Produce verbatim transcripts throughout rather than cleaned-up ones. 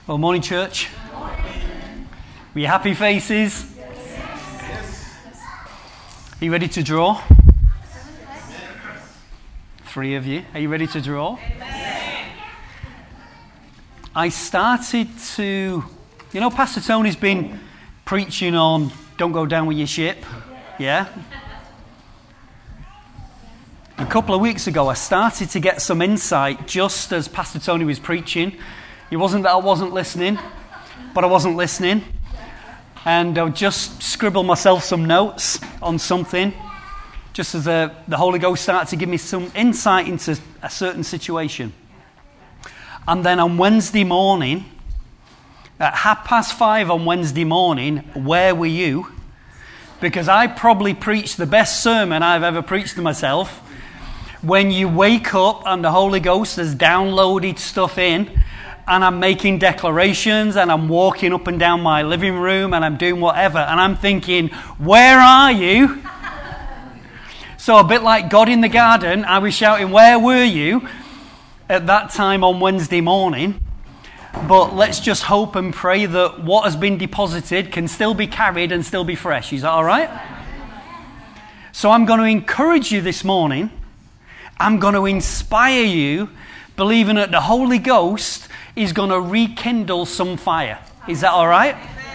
Well, morning, church. Were you happy faces? Yes. Are you ready to draw? Three of you. Are you ready to draw? Amen. I started to, you know, Pastor Tony's been preaching on don't go down with your ship. Yeah? A couple of weeks ago, I started to get some insight just as Pastor Tony was preaching. It wasn't that I wasn't listening, but I wasn't listening. And I would just scribble myself some notes on something, just as a, the Holy Ghost started to give me some insight into a certain situation. And then on Wednesday morning, at half past five on Wednesday morning, where were you? Because I probably preached the best sermon I've ever preached to myself. When you wake up and the Holy Ghost has downloaded stuff in, and I'm making declarations, and I'm walking up and down my living room, and I'm doing whatever, and I'm thinking, where are you? So a bit like God in the garden, I was shouting, where were you? At that time on Wednesday morning. But let's just hope and pray that what has been deposited can still be carried and still be fresh. Is that all right? So I'm going to encourage you this morning. I'm going to inspire you, believing that the Holy Ghost is going to rekindle some fire. Is that all right?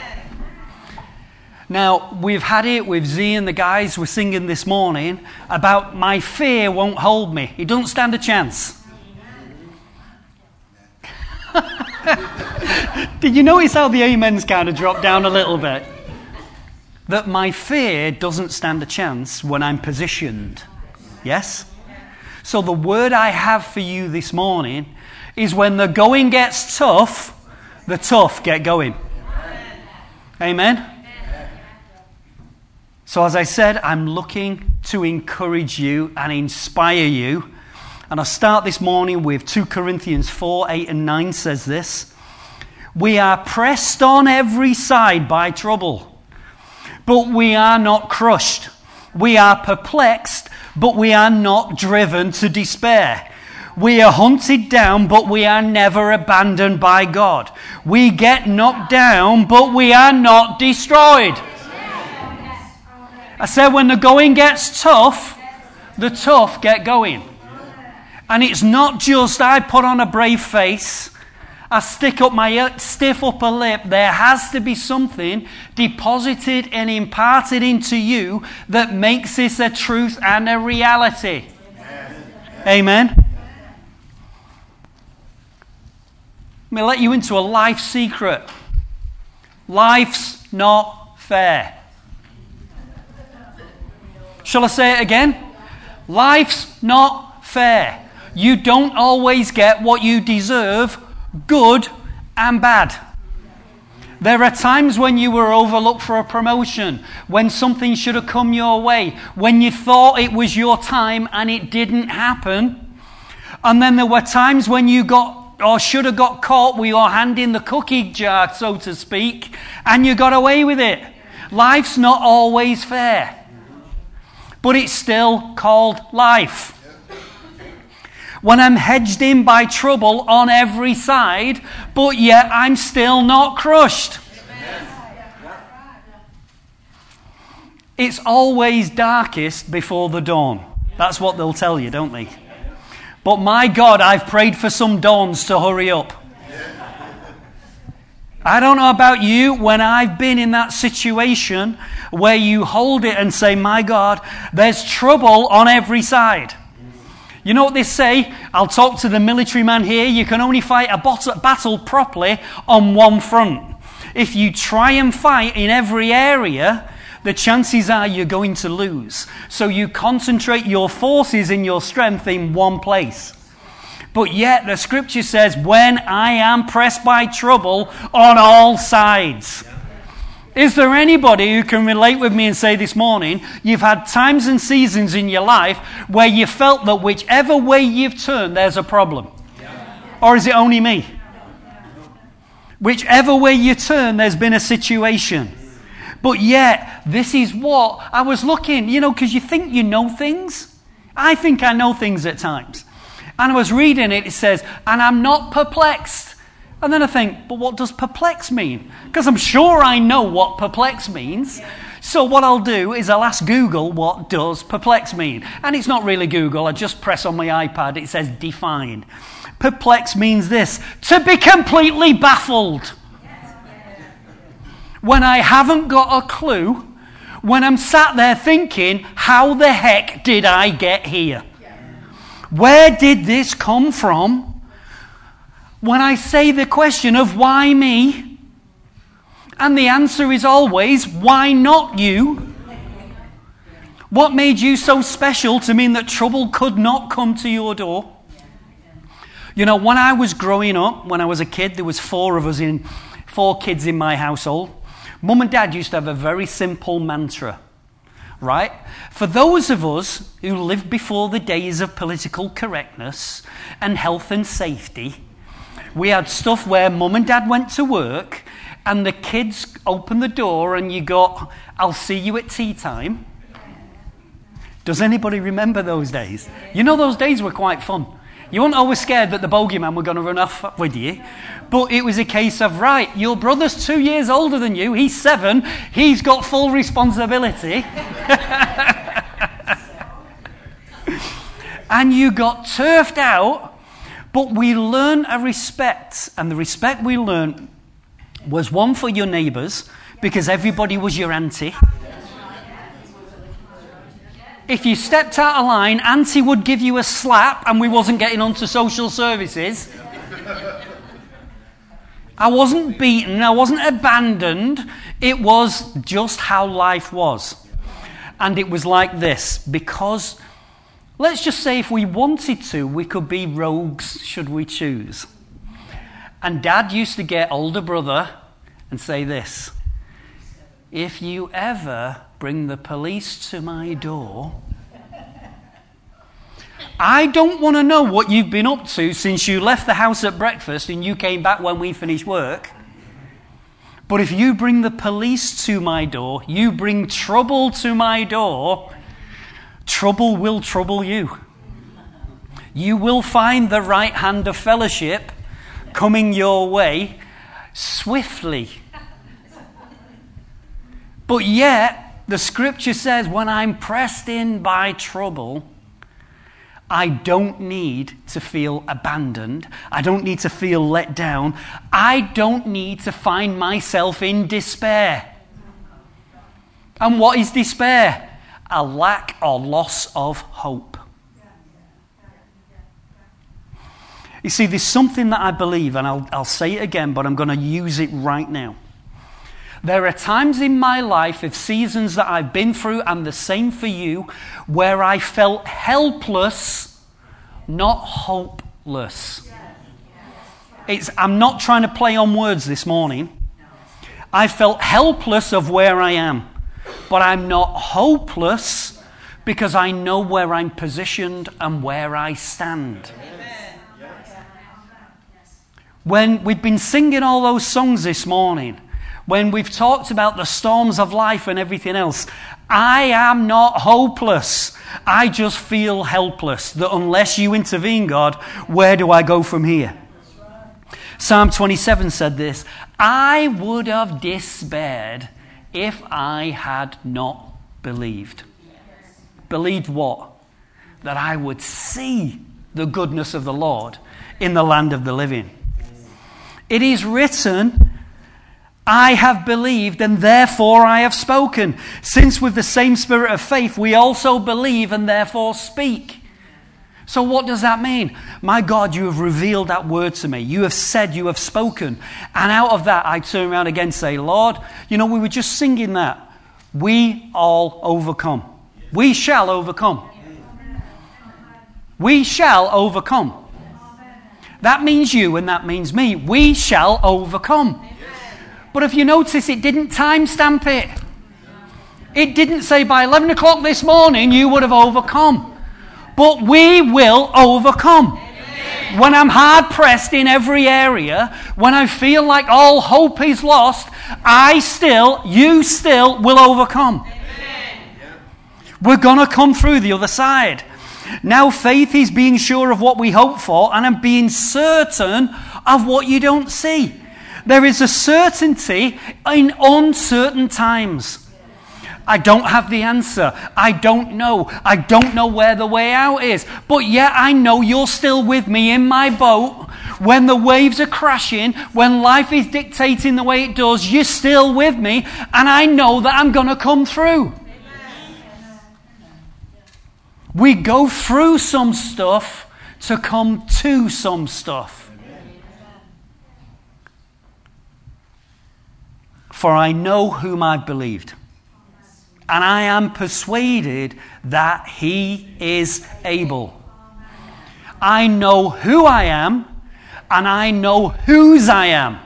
Now, we've had it with Z and the guys were singing this morning about my fear won't hold me. It doesn't stand a chance. Did you notice how the amens kind of dropped down a little bit? That my fear doesn't stand a chance when I'm positioned. Yes? So the word I have for you this morning is when the going gets tough, the tough get going. Amen? So as I said, I'm looking to encourage you and inspire you. And I'll start this morning with Second Corinthians four, eight and nine says this. We are pressed on every side by trouble, but we are not crushed. We are perplexed, but we are not driven to despair. We are hunted down, but we are never abandoned by God. We get knocked down, but we are not destroyed. I said when the going gets tough, the tough get going. And it's not just I put on a brave face, I stick up my stiff upper lip. There has to be something deposited and imparted into you that makes this a truth and a reality. Amen. Amen. Let me let you into a life secret. Life's not fair. Shall I say it again? Life's not fair. You don't always get what you deserve, good and bad. There are times when you were overlooked for a promotion, when something should have come your way, when you thought it was your time and it didn't happen. And then there were times when you got or should have got caught with your hand in the cookie jar, so to speak, and you got away with it. Life's not always fair, but it's still called life. When I'm hedged in by trouble on every side, but yet I'm still not crushed. It's always darkest before the dawn. That's what they'll tell you, don't they? But my God, I've prayed for some dawns to hurry up. I don't know about you, when I've been in that situation where you hold it and say, my God, there's trouble on every side. You know what they say? I'll talk to the military man here. You can only fight a battle properly on one front. If you try and fight in every area, the chances are you're going to lose. So you concentrate your forces and your strength in one place. But yet the scripture says, when I am pressed by trouble on all sides. Is there anybody who can relate with me and say this morning, you've had times and seasons in your life where you felt that whichever way you've turned, there's a problem? Yeah. Or is it only me? Whichever way you turn, there's been a situation. But yet, this is what I was looking, you know, because you think you know things. I think I know things at times. And I was reading it, it says, and I'm not perplexed. And then I think, but what does perplex mean? Because I'm sure I know what perplex means. So what I'll do is I'll ask Google, what does perplex mean? And it's not really Google. I just press on my iPad. It says define. Perplex means this: to be completely baffled. When I haven't got a clue, when I'm sat there thinking, how the heck did I get here? Where did this come from? When I say the question of why me, and the answer is always, why not you? What made you so special to mean that trouble could not come to your door? You know, when I was growing up, when I was a kid, there was four of us in, four kids in my household. Mum and Dad used to have a very simple mantra, right? For those of us who lived before the days of political correctness and health and safety, we had stuff where Mum and Dad went to work and the kids opened the door and you got, I'll see you at tea time. Does anybody remember those days? You know, those days were quite fun. You weren't always scared that the bogeyman were going to run off with you. But it was a case of, right, your brother's two years older than you. He's seven. He's got full responsibility. And you got turfed out. But we learned a respect. And the respect we learned was one for your neighbours, because everybody was your auntie. If you stepped out of line, auntie would give you a slap and we wasn't getting onto social services. I wasn't beaten, I wasn't abandoned. It was just how life was. And it was like this, because let's just say if we wanted to, we could be rogues should we choose. And Dad used to get older brother and say this: if you ever bring the police to my door, I don't want to know what you've been up to since you left the house at breakfast and you came back when we finished work. But if you bring the police to my door, you bring trouble to my door, trouble will trouble you. You will find the right hand of fellowship coming your way swiftly. But yet, the scripture says, when I'm pressed in by trouble, I don't need to feel abandoned. I don't need to feel let down. I don't need to find myself in despair. And what is despair? A lack or loss of hope. You see, there's something that I believe, and I'll, I'll say it again, but I'm going to use it right now. There are times in my life, of seasons that I've been through, and the same for you, where I felt helpless, not hopeless. It's, I'm not trying to play on words this morning. I felt helpless of where I am, but I'm not hopeless because I know where I'm positioned and where I stand. When we've been singing all those songs this morning, when we've talked about the storms of life and everything else, I am not hopeless. I just feel helpless. That unless you intervene, God, where do I go from here? Psalm twenty-seven said this: I would have despaired if I had not believed. Believed what? That I would see the goodness of the Lord in the land of the living. It is written, I have believed and therefore I have spoken. Since with the same spirit of faith we also believe and therefore speak. So what does that mean? My God, you have revealed that word to me. You have said, you have spoken. And out of that I turn around again and say, Lord, you know, we were just singing that. We all overcome. We shall overcome. We shall overcome. That means you and that means me. We shall overcome. But if you notice, it didn't timestamp it. It didn't say by eleven o'clock this morning you would have overcome. But we will overcome. When I'm hard pressed in every area, when I feel like all hope is lost, I still, you still will overcome. We're going to come through the other side. Now faith is being sure of what we hope for and being certain of what you don't see. There is a certainty in uncertain times. I don't have the answer. I don't know. I don't know where the way out is. But yet I know you're still with me in my boat. When the waves are crashing, when life is dictating the way it does, you're still with me. And I know that I'm going to come through. Amen. We go through some stuff to come to some stuff. Amen. For I know whom I've believed. And I am persuaded that he is able. I know who I am, and I know whose I am.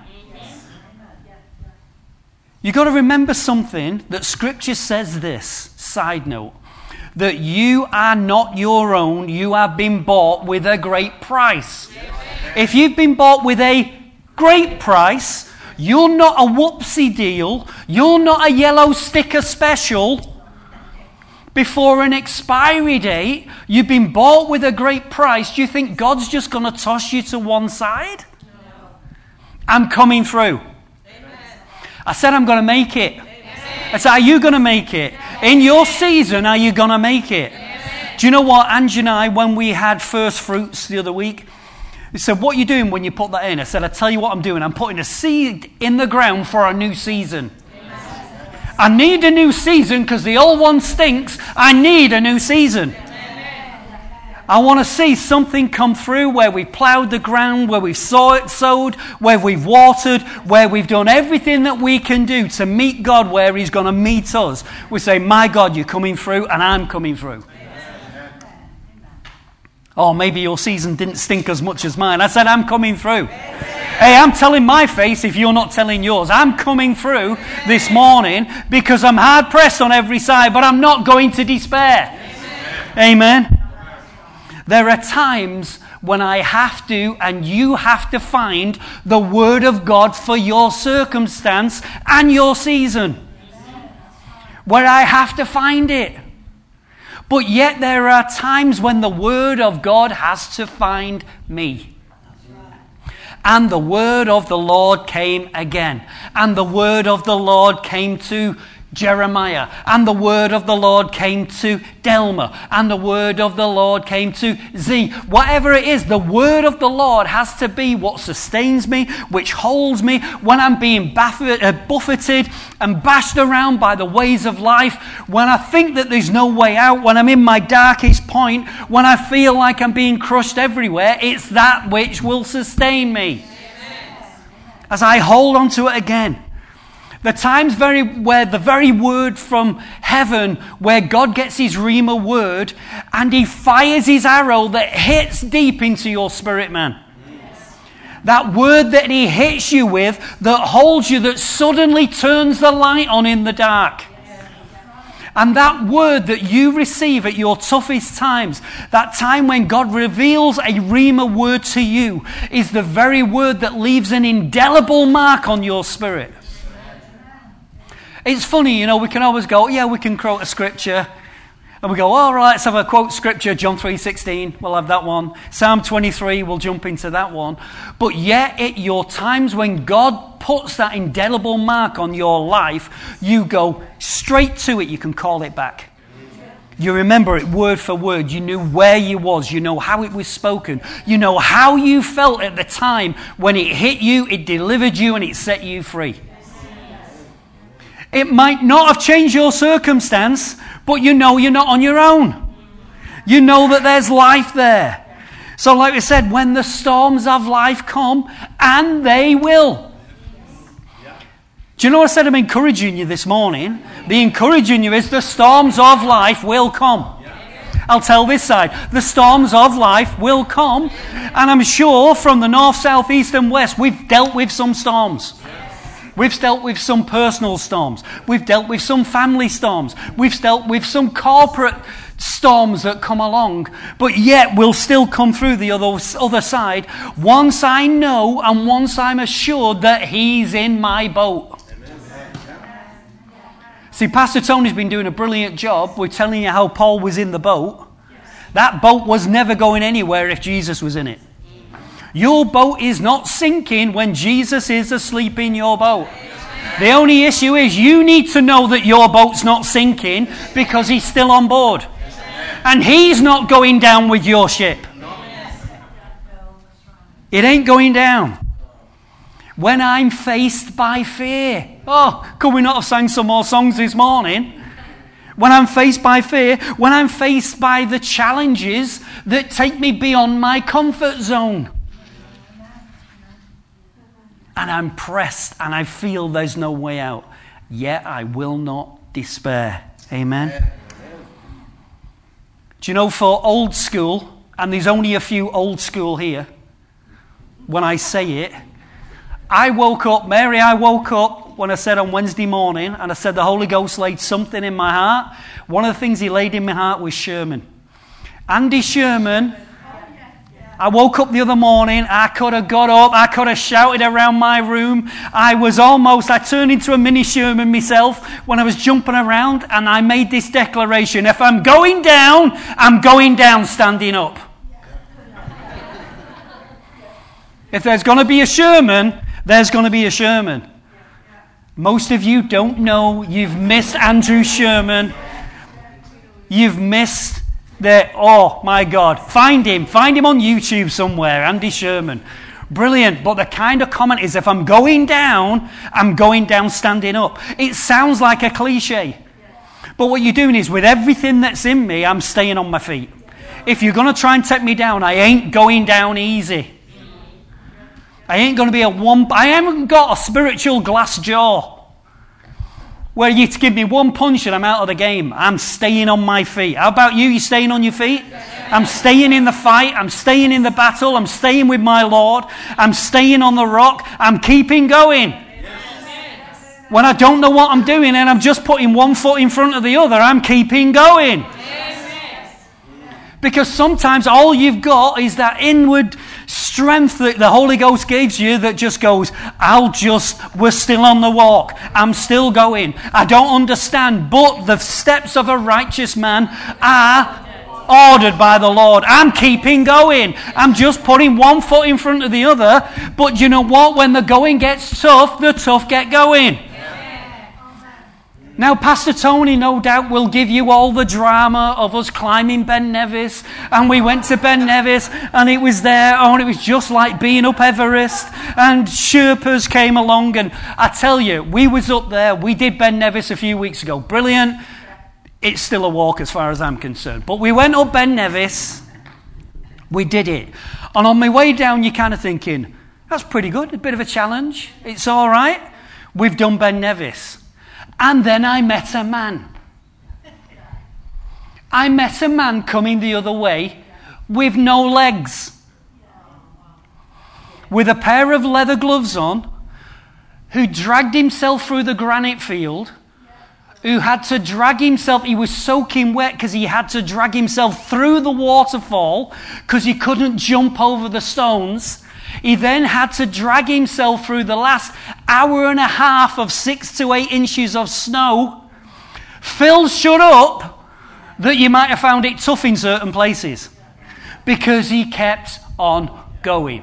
You've got to remember something, that Scripture says this, side note, that you are not your own, you have been bought with a great price. If you've been bought with a great price, you're not a whoopsie deal. You're not a yellow sticker special before an expiry date. You've been bought with a great price. Do you think God's just going to toss you to one side? No. I'm coming through. Amen. I said I'm going to make it. Amen. I said, are you going to make it? In your season, are you going to make it? Amen. Do you know what, Angie and I, when we had first fruits the other week, he said, what are you doing when you put that in? I said, I tell you what I'm doing. I'm putting a seed in the ground for a new season. Amen. I need a new season because the old one stinks. I need a new season. Amen. I want to see something come through where we've plowed the ground, where we've sowed, sowed, where we've watered, where we've done everything that we can do to meet God where he's going to meet us. We say, my God, you're coming through and I'm coming through. Oh, maybe your season didn't stink as much as mine. I said, I'm coming through. Hey, I'm telling my face if you're not telling yours. I'm coming through this morning because I'm hard pressed on every side, but I'm not going to despair. Amen. Amen. There are times when I have to, and you have to find the Word of God for your circumstance and your season. Where I have to find it. But yet there are times when the Word of God has to find me. And the Word of the Lord came again. And the Word of the Lord came to Jeremiah. And the Word of the Lord came to Delma. And the Word of the Lord came to Z. Whatever it is, the Word of the Lord has to be what sustains me, which holds me when I'm being buffeted and bashed around by the ways of life, when I think that there's no way out, when I'm in my darkest point, when I feel like I'm being crushed everywhere. It's that which will sustain me. As I hold on to it again. The times very where the very word from heaven, where God gets his Rhema word and he fires his arrow that hits deep into your spirit, man. Yes. That word that he hits you with, that holds you, that suddenly turns the light on in the dark. Yes. And that word that you receive at your toughest times, that time when God reveals a Rhema word to you, is the very word that leaves an indelible mark on your spirit. It's funny, you know, we can always go, yeah, we can quote a scripture. And we go, all right, let's have a quote scripture, John three sixteen, we'll have that one. Psalm twenty-three, we'll jump into that one. But yet, at your times when God puts that indelible mark on your life, you go straight to it, you can call it back. You remember it word for word. You knew where you was. You know how it was spoken. You know how you felt at the time when it hit you, it delivered you, and it set you free. It might not have changed your circumstance, but you know you're not on your own. You know that there's life there. So like we said, when the storms of life come, and they will. Do you know what I said I'm encouraging you this morning? The encouraging you is the storms of life will come. I'll tell this side. The storms of life will come. And I'm sure from the north, south, east and west, we've dealt with some storms. We've dealt with some personal storms. We've dealt with some family storms. We've dealt with some corporate storms that come along. But yet we'll still come through the other, other side. Once I know and once I'm assured that he's in my boat. See, Pastor Tony's been doing a brilliant job. We're telling you how Paul was in the boat. That boat was never going anywhere if Jesus was in it. Your boat is not sinking when Jesus is asleep in your boat. The only issue is you need to know that your boat's not sinking because he's still on board. And he's not going down with your ship. It ain't going down. When I'm faced by fear. Oh, could we not have sang some more songs this morning? When I'm faced by fear, when I'm faced by the challenges that take me beyond my comfort zone. And I'm pressed and I feel there's no way out. Yet I will not despair. Amen. Do you know, for old school, and there's only a few old school here, when I say it, I woke up, Mary, I woke up when I said on Wednesday morning, and I said the Holy Ghost laid something in my heart. One of the things he laid in my heart was Sherman. Andy Sherman. I woke up the other morning, I could have got up, I could have shouted around my room. I was almost, I turned into a mini Sherman myself when I was jumping around, and I made this declaration: if I'm going down, I'm going down standing up. If there's going to be a Sherman, there's going to be a Sherman. Most of you don't know, you've missed Andrew Sherman. You've missed the, oh my God, find him. Find him on YouTube somewhere, Andy Sherman. Brilliant. But the kind of comment is, if I'm going down, I'm going down standing up. It sounds like a cliche. But what you're doing is, with everything that's in me, I'm staying on my feet. If you're going to try and take me down, I ain't going down easy. I ain't going to be a one... I haven't got a spiritual glass jaw where you give me one punch and I'm out of the game. I'm staying on my feet. How about you? You staying on your feet? I'm staying in the fight. I'm staying in the battle. I'm staying with my Lord. I'm staying on the rock. I'm keeping going. When I don't know what I'm doing and I'm just putting one foot in front of the other, I'm keeping going. Because sometimes all you've got is that inward strength that the Holy Ghost gives you that just goes, I'll just, we're still on the walk. I'm still going. I don't understand, but the steps of a righteous man are ordered by the Lord. I'm keeping going. I'm just putting one foot in front of the other. But you know what? When the going gets tough, the tough get going. Now, Pastor Tony, no doubt, will give you all the drama of us climbing Ben Nevis. And we went to Ben Nevis, and it was there. Oh, and it was just like being up Everest. And Sherpas came along. And I tell you, we was up there. We did Ben Nevis a few weeks ago. Brilliant. It's still a walk as far as I'm concerned. But we went up Ben Nevis. We did it. And on my way down, you're kind of thinking, that's pretty good. A bit of a challenge. It's all right. We've done Ben Nevis. And then I met a man. I met a man coming the other way with no legs, with a pair of leather gloves on, who dragged himself through the granite field, who had to drag himself, he was soaking wet because he had to drag himself through the waterfall because he couldn't jump over the stones. He then had to drag himself through the last hour and a half of six to eight inches of snow, filled shut up that you might have found it tough in certain places because he kept on going.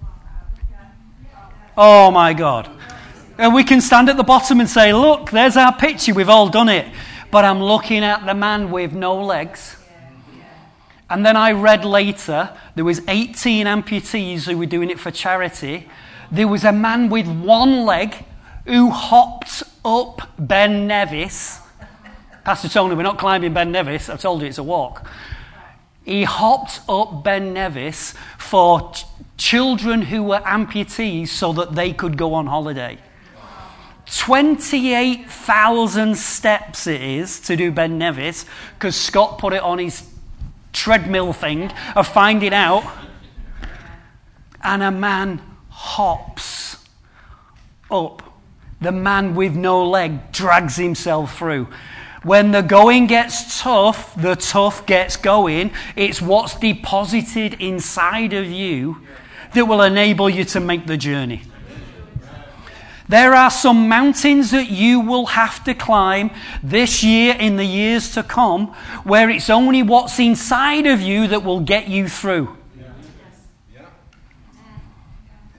Oh my God. And we can stand at the bottom and say, look, there's our picture, we've all done it. But I'm looking at the man with no legs. And then I read later, there was eighteen amputees who were doing it for charity. There was a man with one leg who hopped up Ben Nevis. Pastor Tony, we're not climbing Ben Nevis. I told you it's a walk. He hopped up Ben Nevis for ch- children who were amputees so that they could go on holiday. twenty-eight thousand steps it is to do Ben Nevis because Scott put it on his treadmill thing of finding out, and a man hops up. The man with no leg drags himself through. When the going gets tough, the tough gets going. It's what's deposited inside of you that will enable you to make the journey. There are some mountains that you will have to climb this year, in the years to come, where it's only what's inside of you that will get you through.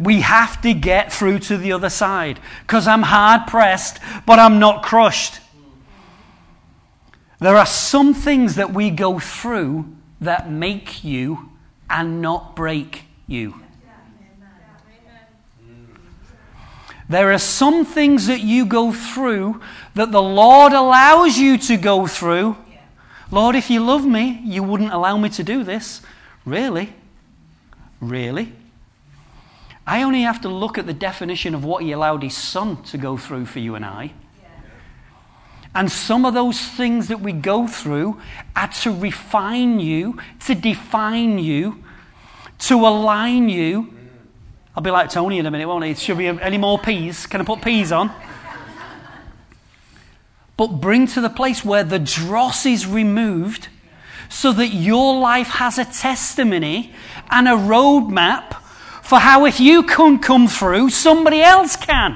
We have to get through to the other side because I'm hard pressed, but I'm not crushed. There are some things that we go through that make you and not break you. There are some things that you go through that the Lord allows you to go through. Lord, if you love me, you wouldn't allow me to do this. Really? Really? I only have to look at the definition of what he allowed his son to go through for you and I. And some of those things that we go through are to refine you, to define you, to align you. I'll be like Tony in a minute, won't I? Should be any more peas? Can I put peas on? But bring to the place where the dross is removed so that your life has a testimony and a roadmap for how if you can come through, somebody else can.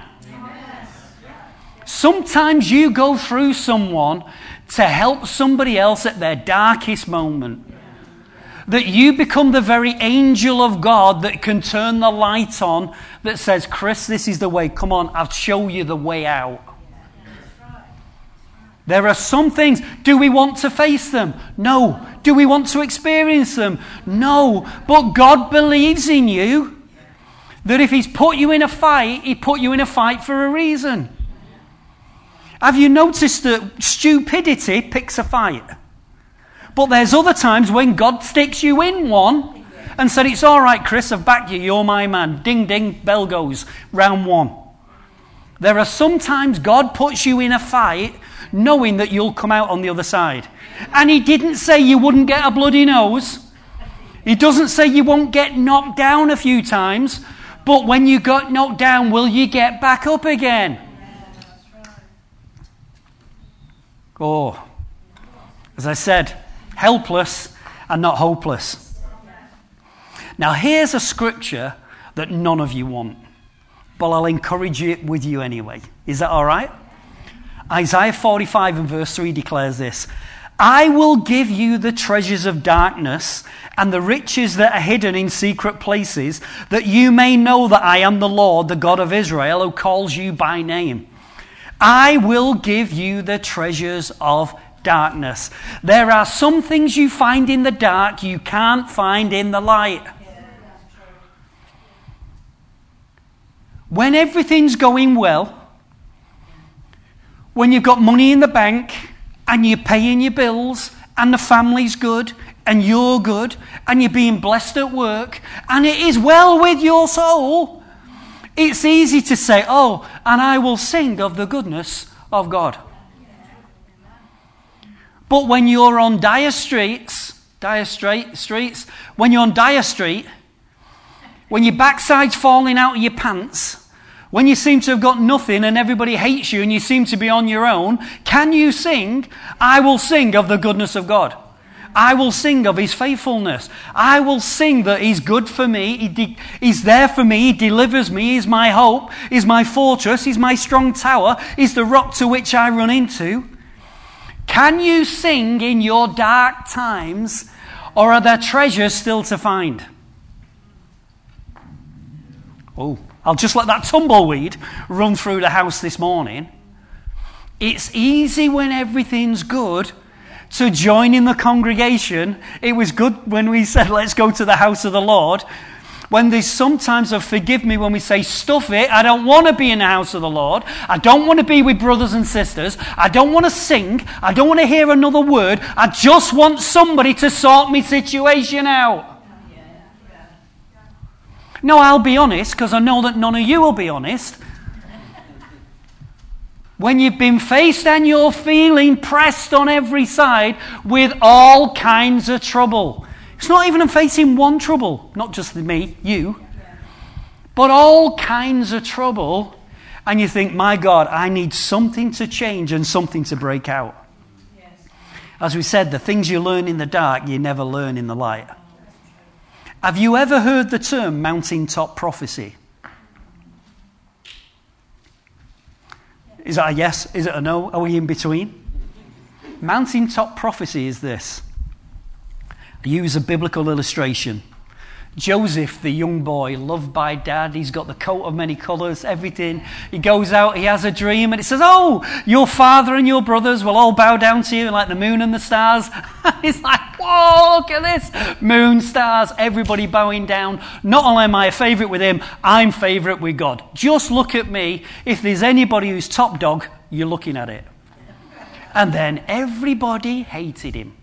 Sometimes you go through someone to help somebody else at their darkest moment. That you become the very angel of God that can turn the light on that says, Chris, this is the way. Come on, I'll show you the way out. There are some things. Do we want to face them? No. Do we want to experience them? No. But God believes in you that if he's put you in a fight, he put you in a fight for a reason. Have you noticed that stupidity picks a fight? But there's other times when God sticks you in one and said, it's all right, Chris, I've backed you, you're my man. Ding, ding, bell goes, round one. There are sometimes God puts you in a fight knowing that you'll come out on the other side. And he didn't say you wouldn't get a bloody nose. He doesn't say you won't get knocked down a few times. But when you got knocked down, will you get back up again? Oh, as I said, helpless and not hopeless. Now here's a scripture that none of you want, but I'll encourage it with you anyway. Is that all right? Isaiah forty-five and verse three declares this: I will give you the treasures of darkness and the riches that are hidden in secret places, that you may know that I am the Lord, the God of Israel, who calls you by name. I will give you the treasures of darkness. There are some things you find in the dark you can't find in the light. When everything's going well, when you've got money in the bank and you're paying your bills and the family's good and you're good and you're being blessed at work and it is well with your soul, it's easy to say, oh, and I will sing of the goodness of God. But when you're on dire streets, dire street, streets, when you're on dire street, when your backside's falling out of your pants, when you seem to have got nothing and everybody hates you and you seem to be on your own, can you sing, I will sing of the goodness of God? I will sing of his faithfulness. I will sing that he's good for me. He de- he's there for me. He delivers me. He's my hope. He's my fortress. He's my strong tower. He's the rock to which I run into. Can you sing in your dark times, or are there treasures still to find? Oh, I'll just let that tumbleweed run through the house this morning. It's easy when everything's good to join in the congregation. It was good when we said, let's go to the house of the Lord. When there's sometimes, of forgive me when we say, stuff it, I don't want to be in the house of the Lord. I don't want to be with brothers and sisters. I don't want to sing. I don't want to hear another word. I just want somebody to sort my situation out. No, I'll be honest, because I know that none of you will be honest. When you've been faced and you're feeling pressed on every side with all kinds of trouble. It's not even facing one trouble, not just me, you, but all kinds of trouble. And you think, my God, I need something to change and something to break out. As we said, the things you learn in the dark, you never learn in the light. Have you ever heard the term mountaintop prophecy? Is that a yes? Is it a no? Are we in between? Mountaintop prophecy is this. I use a biblical illustration. Joseph, the young boy, loved by dad. He's got the coat of many colours, everything. He goes out, he has a dream, and it says, oh, your father and your brothers will all bow down to you like the moon and the stars. He's like, whoa, look at this. Moon, stars, everybody bowing down. Not only am I a favourite with him, I'm favourite with God. Just look at me. If there's anybody who's top dog, you're looking at it. And then everybody hated him.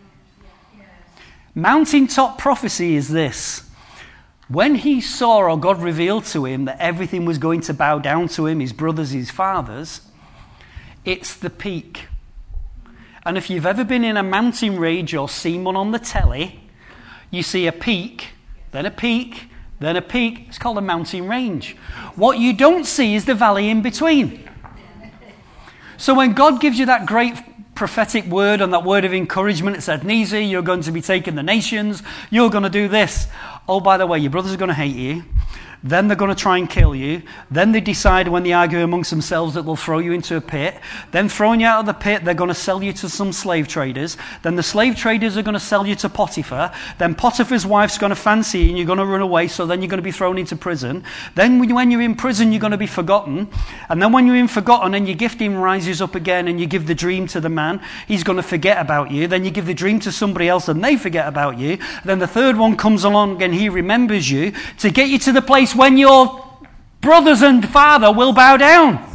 Mountaintop prophecy is this. When he saw, or God revealed to him, that everything was going to bow down to him, his brothers, his fathers, it's the peak. And if you've ever been in a mountain range or seen one on the telly, you see a peak, then a peak, then a peak. It's called a mountain range. What you don't see is the valley in between. So when God gives you that great prophetic word and that word of encouragement, it said, Nisi, you're going to be taking the nations, you're going to do this. Oh, by the way, your brothers are going to hate you. Then they're going to try and kill you. Then they decide when they argue amongst themselves that they'll throw you into a pit. Then throwing you out of the pit, they're going to sell you to some slave traders. Then the slave traders are going to sell you to Potiphar. Then Potiphar's wife's going to fancy you and you're going to run away, so then you're going to be thrown into prison. Then when you're in prison, you're going to be forgotten. And then when you're in forgotten and your gifting rises up again and you give the dream to the man, he's going to forget about you. Then you give the dream to somebody else and they forget about you. Then the third one comes along and he remembers you to get you to the place when your brothers and father will bow down.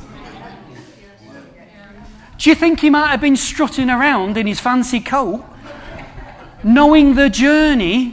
Do you think he might have been strutting around in his fancy coat, knowing the journey?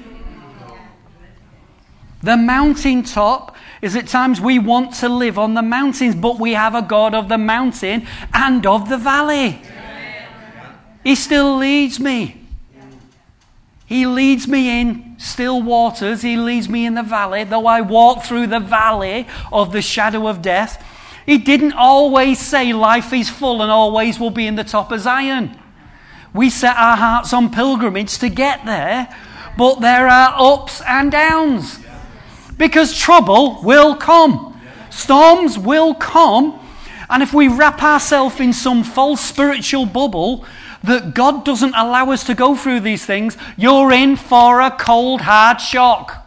The mountaintop is at times we want to live on the mountains, but we have a God of the mountain and of the valley. He still leads me. He leads me in still waters. He leads me in the valley. Though I walk through the valley of the shadow of death. He didn't always say life is full and always will be in the top of Zion. We set our hearts on pilgrimage to get there. But there are ups and downs. Because trouble will come. Storms will come. And if we wrap ourselves in some false spiritual bubble that God doesn't allow us to go through these things, you're in for a cold, hard shock.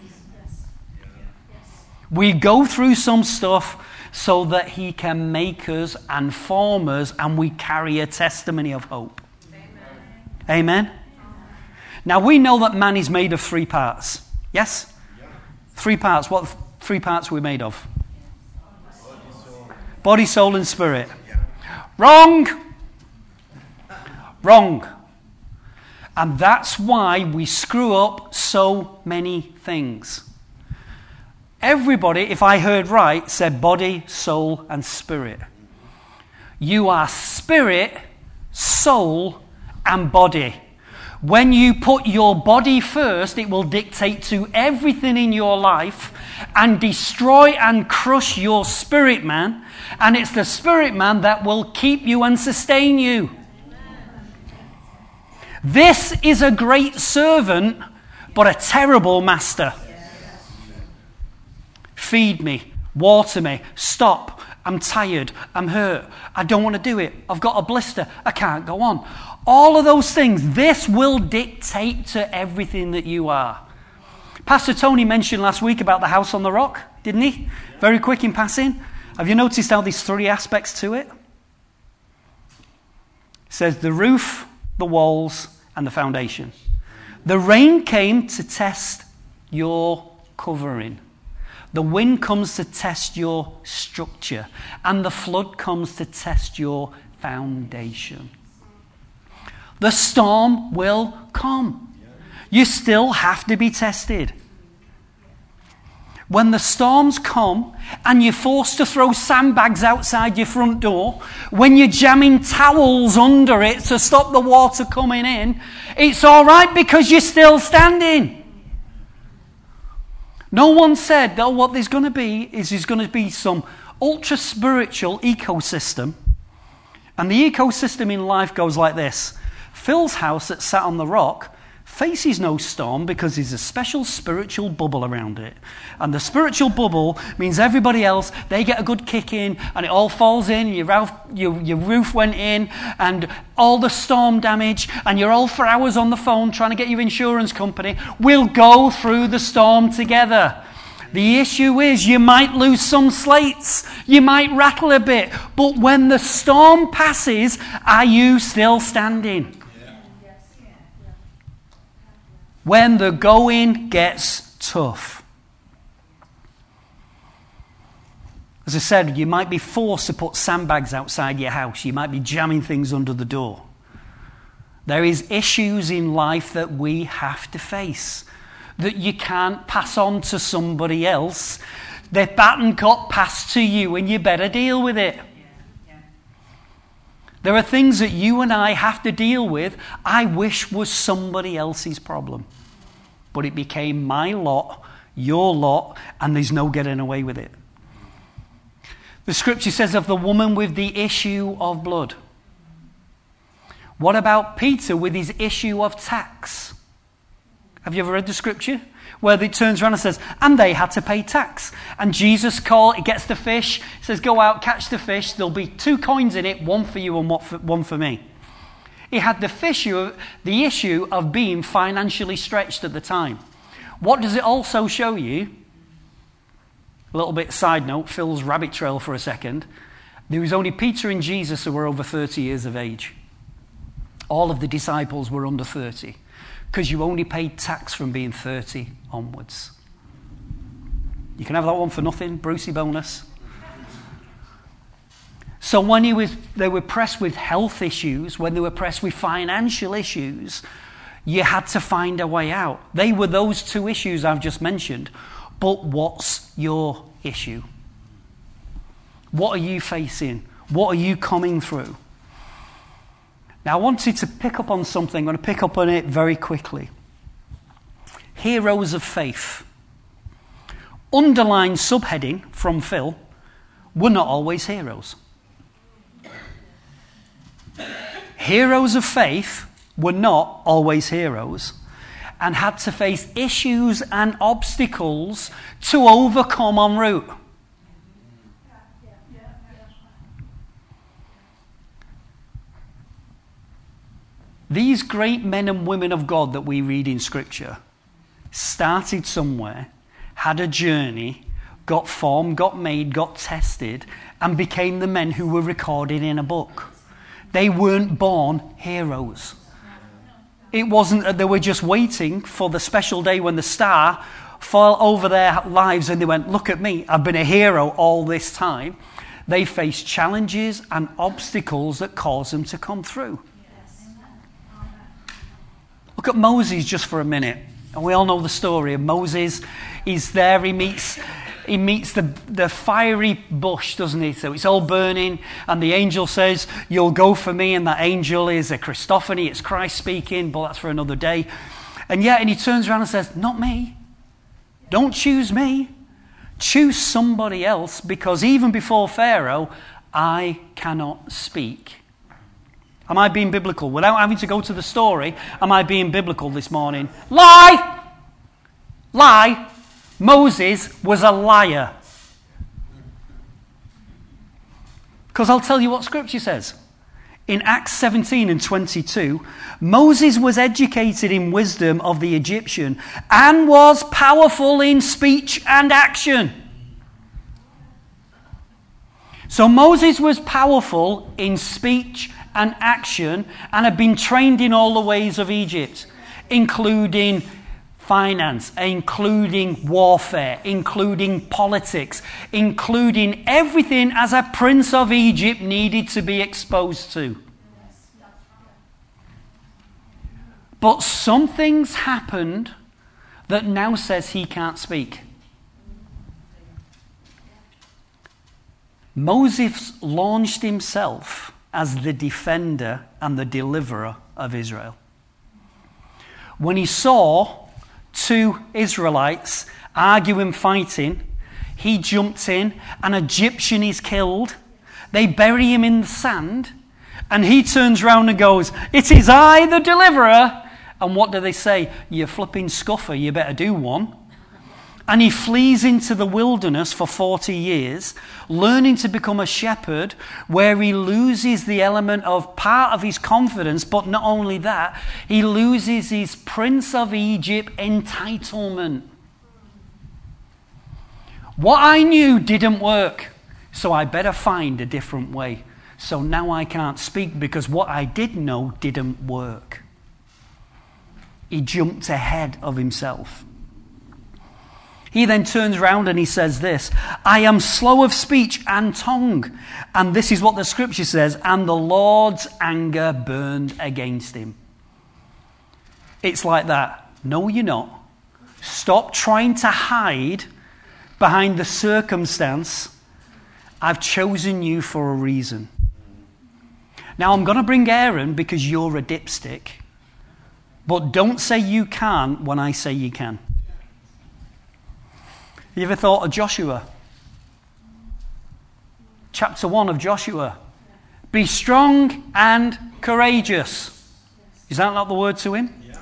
We go through some stuff so that he can make us and form us, and we carry a testimony of hope. Amen. Amen? Now we know that man is made of three parts. Yes? Three parts. What three parts are we made of? Body, soul, and spirit. Wrong! Wrong. And that's why we screw up so many things. Everybody, if I heard right, said body, soul, and spirit. You are spirit, soul, and body. When you put your body first, it will dictate to everything in your life and destroy and crush your spirit man. And it's the spirit man that will keep you and sustain you. This is a great servant, but a terrible master. Feed me, water me, stop, I'm tired, I'm hurt, I don't want to do it, I've got a blister, I can't go on. All of those things, this will dictate to everything that you are. Pastor Tony mentioned last week about the house on the rock, didn't he? Very quick in passing. Have you noticed how there's three aspects to it? It says the roof, the walls, and the foundation. The rain came to test your covering. The wind comes to test your structure. And the flood comes to test your foundation. The storm will come. You still have to be tested. When the storms come and you're forced to throw sandbags outside your front door, when you're jamming towels under it to stop the water coming in, it's all right because you're still standing. No one said, oh, what there's going to be is there's going to be some ultra-spiritual ecosystem. And the ecosystem in life goes like this. Phil's house that sat on the rock faces no storm because there's a special spiritual bubble around it. And the spiritual bubble means everybody else, they get a good kick in and it all falls in, your roof, your, your roof went in and all the storm damage and you're all for hours on the phone trying to get your insurance company. We'll go through the storm together. The issue is you might lose some slates, you might rattle a bit, but when the storm passes, are you still standing? When the going gets tough. As I said, you might be forced to put sandbags outside your house. You might be jamming things under the door. There is issues in life that we have to face, that you can't pass on to somebody else. The baton got passed to you and you better deal with it. There are things that you and I have to deal with I wish was somebody else's problem. But it became my lot, your lot, and there's no getting away with it. The scripture says of the woman with the issue of blood. What about Peter with his issue of tax? Have you ever read the scripture? Where it turns around and says, and they had to pay tax. And Jesus call, he gets the fish, says, go out, catch the fish. There'll be two coins in it, one for you and one for me. He had the issue, the issue of being financially stretched at the time. What does it also show you? A little bit side note, Phil's rabbit trail for a second. There was only Peter and Jesus who were over thirty years of age. All of the disciples were under thirty. Because you only paid tax from being thirty onwards. You can have that one for nothing, Brucey bonus. So when he was, they were pressed with health issues, when they were pressed with financial issues, you had to find a way out. They were those two issues I've just mentioned. But what's your issue? What are you facing? What are you coming through? Now I wanted to pick up on something. I'm going to pick up on it very quickly. Heroes of faith. Underline subheading from Phil, were not always heroes. Heroes of faith were not always heroes and had to face issues and obstacles to overcome en route. These great men and women of God that we read in Scripture started somewhere, had a journey, got formed, got made, got tested, and became the men who were recorded in a book. They weren't born heroes. It wasn't that they were just waiting for the special day when the star fell over their lives and they went, look at me, I've been a hero all this time. They faced challenges and obstacles that caused them to come through. Look at Moses just for a minute. And we all know the story of Moses. He's there, he meets he meets the, the fiery bush, doesn't he? So it's all burning, and the angel says, you'll go for me, and that angel is a Christophany, it's Christ speaking, but that's for another day. And yet, and he turns around and says, not me. Don't choose me. Choose somebody else, because even before Pharaoh, I cannot speak. Am I being biblical? Without having to go to the story, am I being biblical this morning? Lie! Lie! Moses was a liar. Because I'll tell you what Scripture says. In Acts seventeen and twenty-two, Moses was educated in wisdom of the Egyptian and was powerful in speech and action. So Moses was powerful in speech and action and had been trained in all the ways of Egypt, including finance, including warfare, including politics, including everything as a prince of Egypt needed to be exposed to. But something's happened that now says he can't speak. Moses launched himself as the defender and the deliverer of Israel. When he saw two Israelites arguing, fighting, he jumped in, an Egyptian is killed, they bury him in the sand, and he turns round and goes, it is I, the deliverer, And what do they say? You flipping scuffer, you better do one. And he flees into the wilderness for forty years, learning to become a shepherd, where he loses the element of part of his confidence, but not only that, he loses his Prince of Egypt entitlement. What I knew didn't work, so I better find a different way. So now I can't speak because what I did know didn't work. He jumped ahead of himself. He then turns around and he says this, I am slow of speech and tongue. And this is what the scripture says, and the Lord's anger burned against him. It's like that. No, you're not. Stop trying to hide behind the circumstance. I've chosen you for a reason. Now I'm going to bring Aaron because you're a dipstick. But don't say you can't when I say you can. You ever thought of Joshua? Chapter one of Joshua. Be strong and courageous. Is that not the word to him? Yes.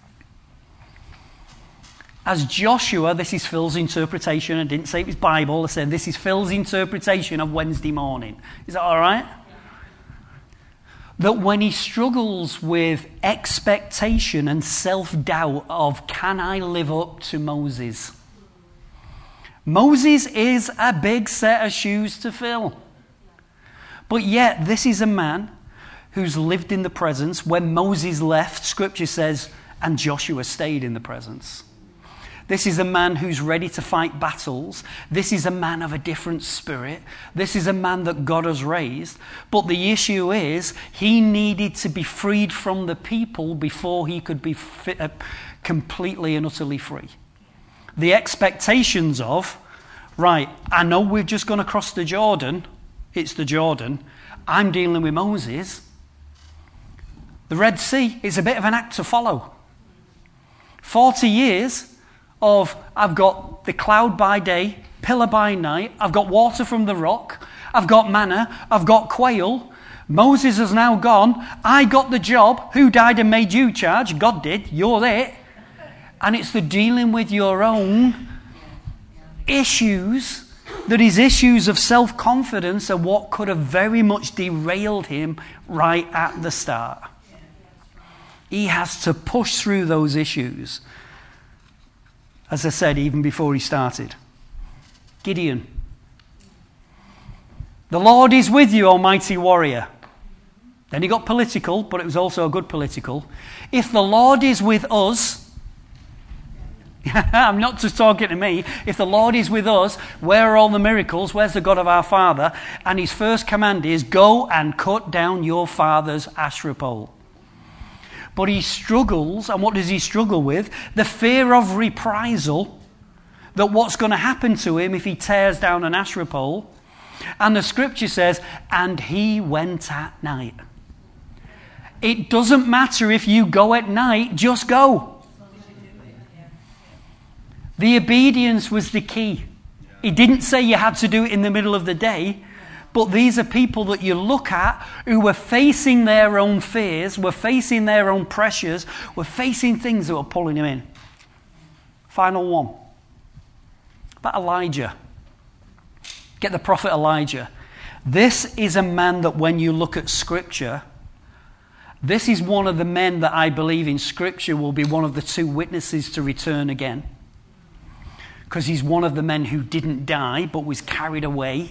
As Joshua, this is Phil's interpretation. I didn't say it was Bible. I said this is Phil's interpretation of Wednesday morning. Is that all right? That when he struggles with expectation and self-doubt of, can I live up to Moses? Moses is a big set of shoes to fill. But yet, this is a man who's lived in the presence. When Moses left, Scripture says, and Joshua stayed in the presence. This is a man who's ready to fight battles. This is a man of a different spirit. This is a man that God has raised. But the issue is, he needed to be freed from the people before he could be fit, uh, completely and utterly free. The expectations of, right, I know we're just going to cross the Jordan. It's the Jordan. I'm dealing with Moses. The Red Sea is a bit of an act to follow. Forty years of, I've got the cloud by day, pillar by night. I've got water from the rock. I've got manna. I've got quail. Moses has now gone. I got the job. Who died and made you charge? God did. You're it. And it's the dealing with your own issues that is issues of self-confidence are what could have very much derailed him right at the start. He has to push through those issues. As I said, even before he started. Gideon. The Lord is with you, almighty warrior. Then he got political, but it was also a good political. If the Lord is with us, I'm not just talking to me. If the Lord is with us, where are all the miracles? Where's the God of our father? And his first command is, go and cut down your father's Asherah pole. But he struggles, and what does he struggle with? The fear of reprisal, that what's going to happen to him if he tears down an Asherah pole. And the scripture says, and he went at night. It doesn't matter if you go at night, just go. The obedience was the key. He didn't say you had to do it in the middle of the day, but these are people that you look at who were facing their own fears, were facing their own pressures, were facing things that were pulling them in. Final one. About Elijah. Get the prophet Elijah. This is a man that when you look at Scripture, this is one of the men that I believe in Scripture will be one of the two witnesses to return again. Because he's one of the men who didn't die but was carried away,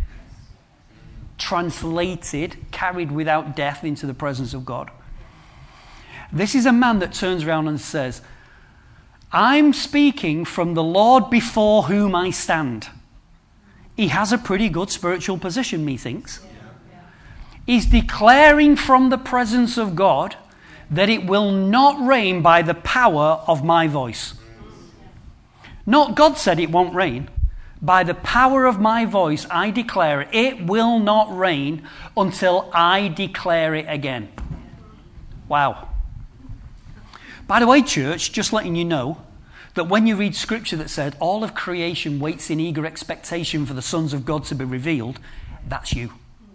translated, carried without death into the presence of God. This is a man that turns around and says, I'm speaking from the Lord before whom I stand. He has a pretty good spiritual position, methinks. He's declaring from the presence of God that it will not rain by the power of my voice. Not God said it won't rain. By the power of my voice, I declare it. It will not rain until I declare it again. Wow. By the way, church, just letting you know that when you read Scripture that said all of creation waits in eager expectation for the sons of God to be revealed, that's you.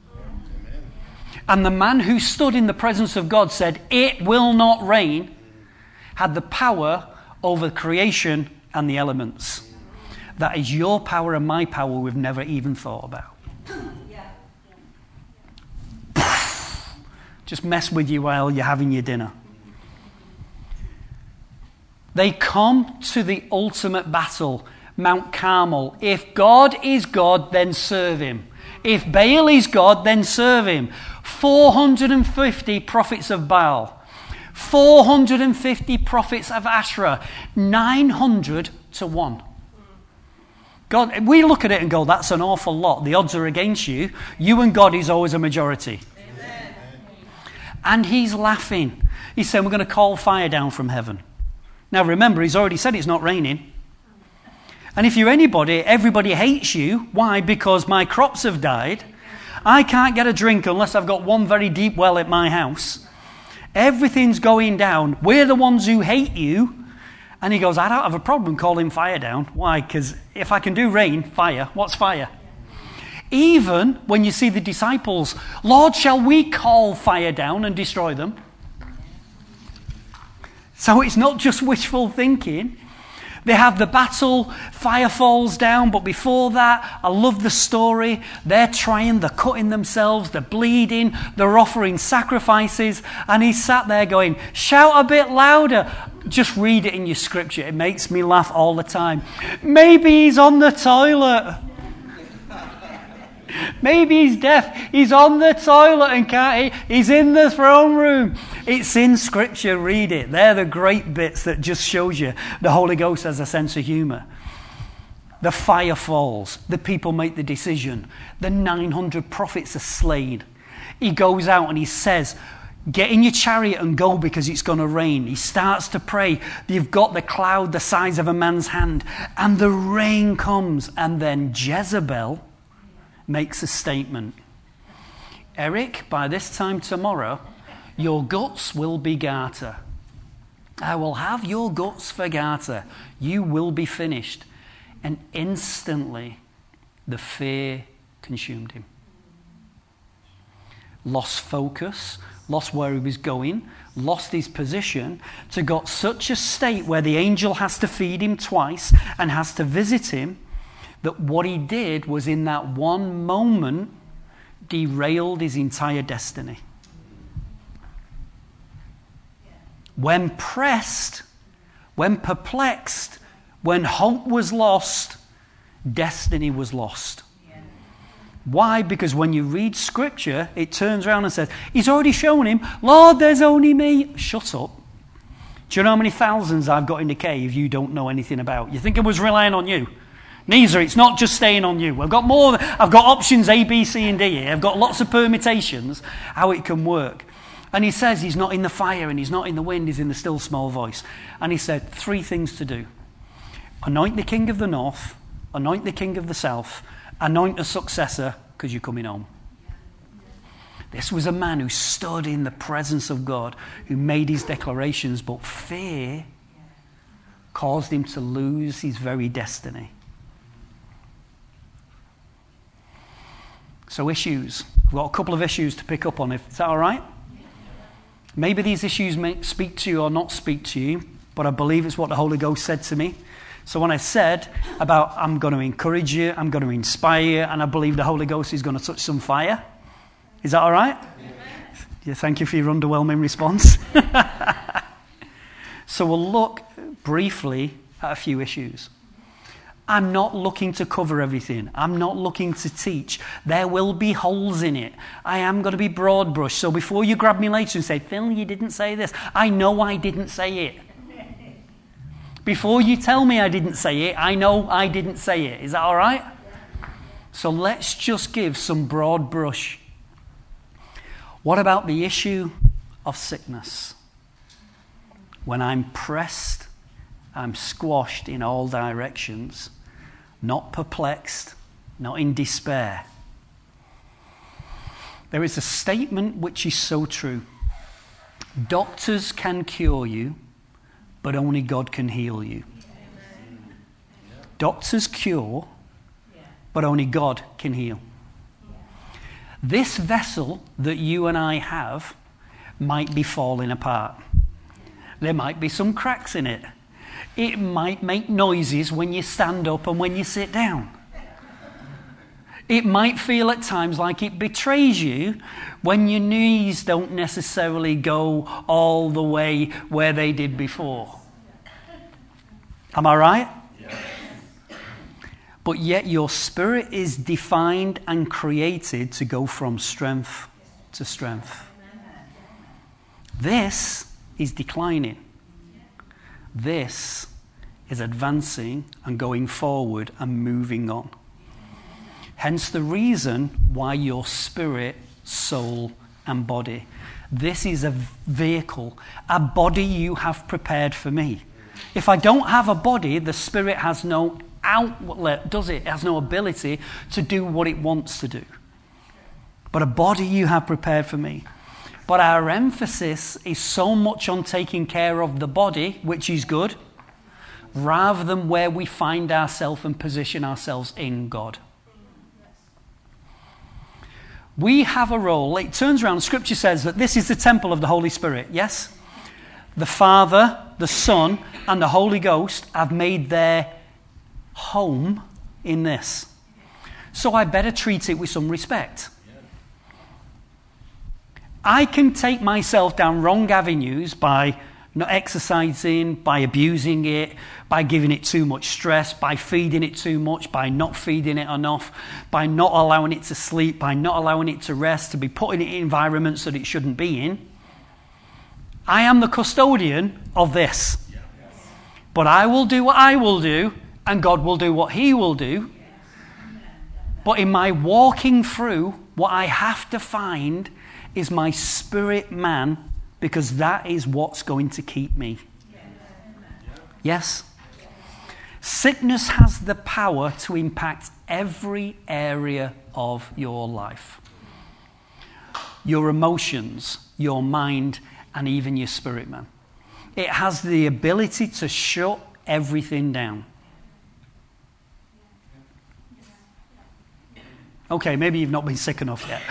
And the man who stood in the presence of God said, it will not rain. had the power over creation and the elements. That is your power and my power we've never even thought about. Just mess with you while you're having your dinner. They come to the ultimate battle, Mount Carmel. If God is God, then serve him. If Baal is God, then serve him. four hundred fifty prophets of Baal. four hundred fifty prophets of Asherah. nine hundred to one. God, we look at it and go, that's an awful lot. The odds are against you. You and God is always a majority. Amen. And he's laughing. He's saying, we're going to call fire down from heaven. Now remember, he's already said it's not raining. And if you're anybody, everybody hates you. Why? Because my crops have died. I can't get a drink unless I've got one very deep well at my house. Everything's going down. We're the ones who hate you. And he goes, I don't have a problem calling fire down. Why? Because if I can do rain, fire. What's fire? Even when you see the disciples, Lord, shall we call fire down and destroy them? So it's not just wishful thinking. They have the battle, fire falls down, but before that, I love the story. They're trying, they're cutting themselves, they're bleeding, they're offering sacrifices, and he's sat there going, shout a bit louder. Just read it in your scripture. It makes me laugh all the time. Maybe he's on the toilet. Maybe he's deaf. He's on the toilet and can't eat. He's in the throne room. It's in Scripture. Read it. They're the great bits that just shows you the Holy Ghost has a sense of humour. The fire falls. The people make the decision. The nine hundred prophets are slain. He goes out and he says, get in your chariot and go because it's going to rain. He starts to pray. You've got the cloud the size of a man's hand. And the rain comes. And then Jezebel makes a statement. Eric, by this time tomorrow, your guts will be garter. I will have your guts for garter. You will be finished. And instantly, the fear consumed him. Lost focus, lost where he was going, lost his position, to got such a state where the angel has to feed him twice and has to visit him, that what he did was in that one moment derailed his entire destiny. When pressed, when perplexed, when hope was lost, destiny was lost. Why? Because when you read Scripture, it turns around and says, he's already shown him, Lord, there's only me. Shut up. Do you know how many thousands I've got in the cave you don't know anything about? You think I was relying on you? Neither. It's not just staying on you. I've got more. I've got options A, B, C, and D here. I've got lots of permutations how it can work. And he says he's not in the fire and he's not in the wind. He's in the still small voice. And he said three things to do. Anoint the king of the north. Anoint the king of the south. Anoint a successor because you're coming home. This was a man who stood in the presence of God, who made his declarations, but fear caused him to lose his very destiny. So issues. I've got a couple of issues to pick up on. Is that all right? Maybe these issues may speak to you or not speak to you, but I believe it's what the Holy Ghost said to me. So when I said about I'm going to encourage you, I'm going to inspire you, and I believe the Holy Ghost is going to touch some fire. Is that all right? Yeah, thank you for your underwhelming response. So we'll look briefly at a few issues. I'm not looking to cover everything. I'm not looking to teach. There will be holes in it. I am going to be broad brush. So before you grab me later and say, Phil, you didn't say this. I know I didn't say it. Before you tell me I didn't say it, I know I didn't say it. Is that all right? So let's just give some broad brush. What about the issue of sickness? When I'm pressed, I'm squashed in all directions, not perplexed, not in despair. There is a statement which is so true. Doctors can cure you, but only God can heal you. Doctors cure, but only God can heal. This vessel that you and I have might be falling apart. There might be some cracks in it. It might make noises when you stand up and when you sit down. It might feel at times like it betrays you when your knees don't necessarily go all the way where they did before. Am I right? Yes. But yet your spirit is defined and created to go from strength to strength. This is declining. This is advancing and going forward and moving on. Hence the reason why your spirit, soul, and body. This is a vehicle, a body you have prepared for me. If I don't have a body, the spirit has no outlet, does it? It has no ability to do what it wants to do. But a body you have prepared for me. But our emphasis is so much on taking care of the body, which is good, rather than where we find ourselves and position ourselves in God. We have a role. It turns around, Scripture says that this is the temple of the Holy Spirit, yes? The Father, the Son, and the Holy Ghost have made their home in this. So I better treat it with some respect. I can take myself down wrong avenues by not exercising, by abusing it, by giving it too much stress, by feeding it too much, by not feeding it enough, by not allowing it to sleep, by not allowing it to rest, to be putting it in environments that it shouldn't be in. I am the custodian of this. But I will do what I will do, and God will do what He will do. But in my walking through, what I have to find is my spirit man, because that is what's going to keep me. Yes? Sickness has the power to impact every area of your life. Your emotions, your mind, and even your spirit man. It has the ability to shut everything down. Okay, maybe you've not been sick enough yet.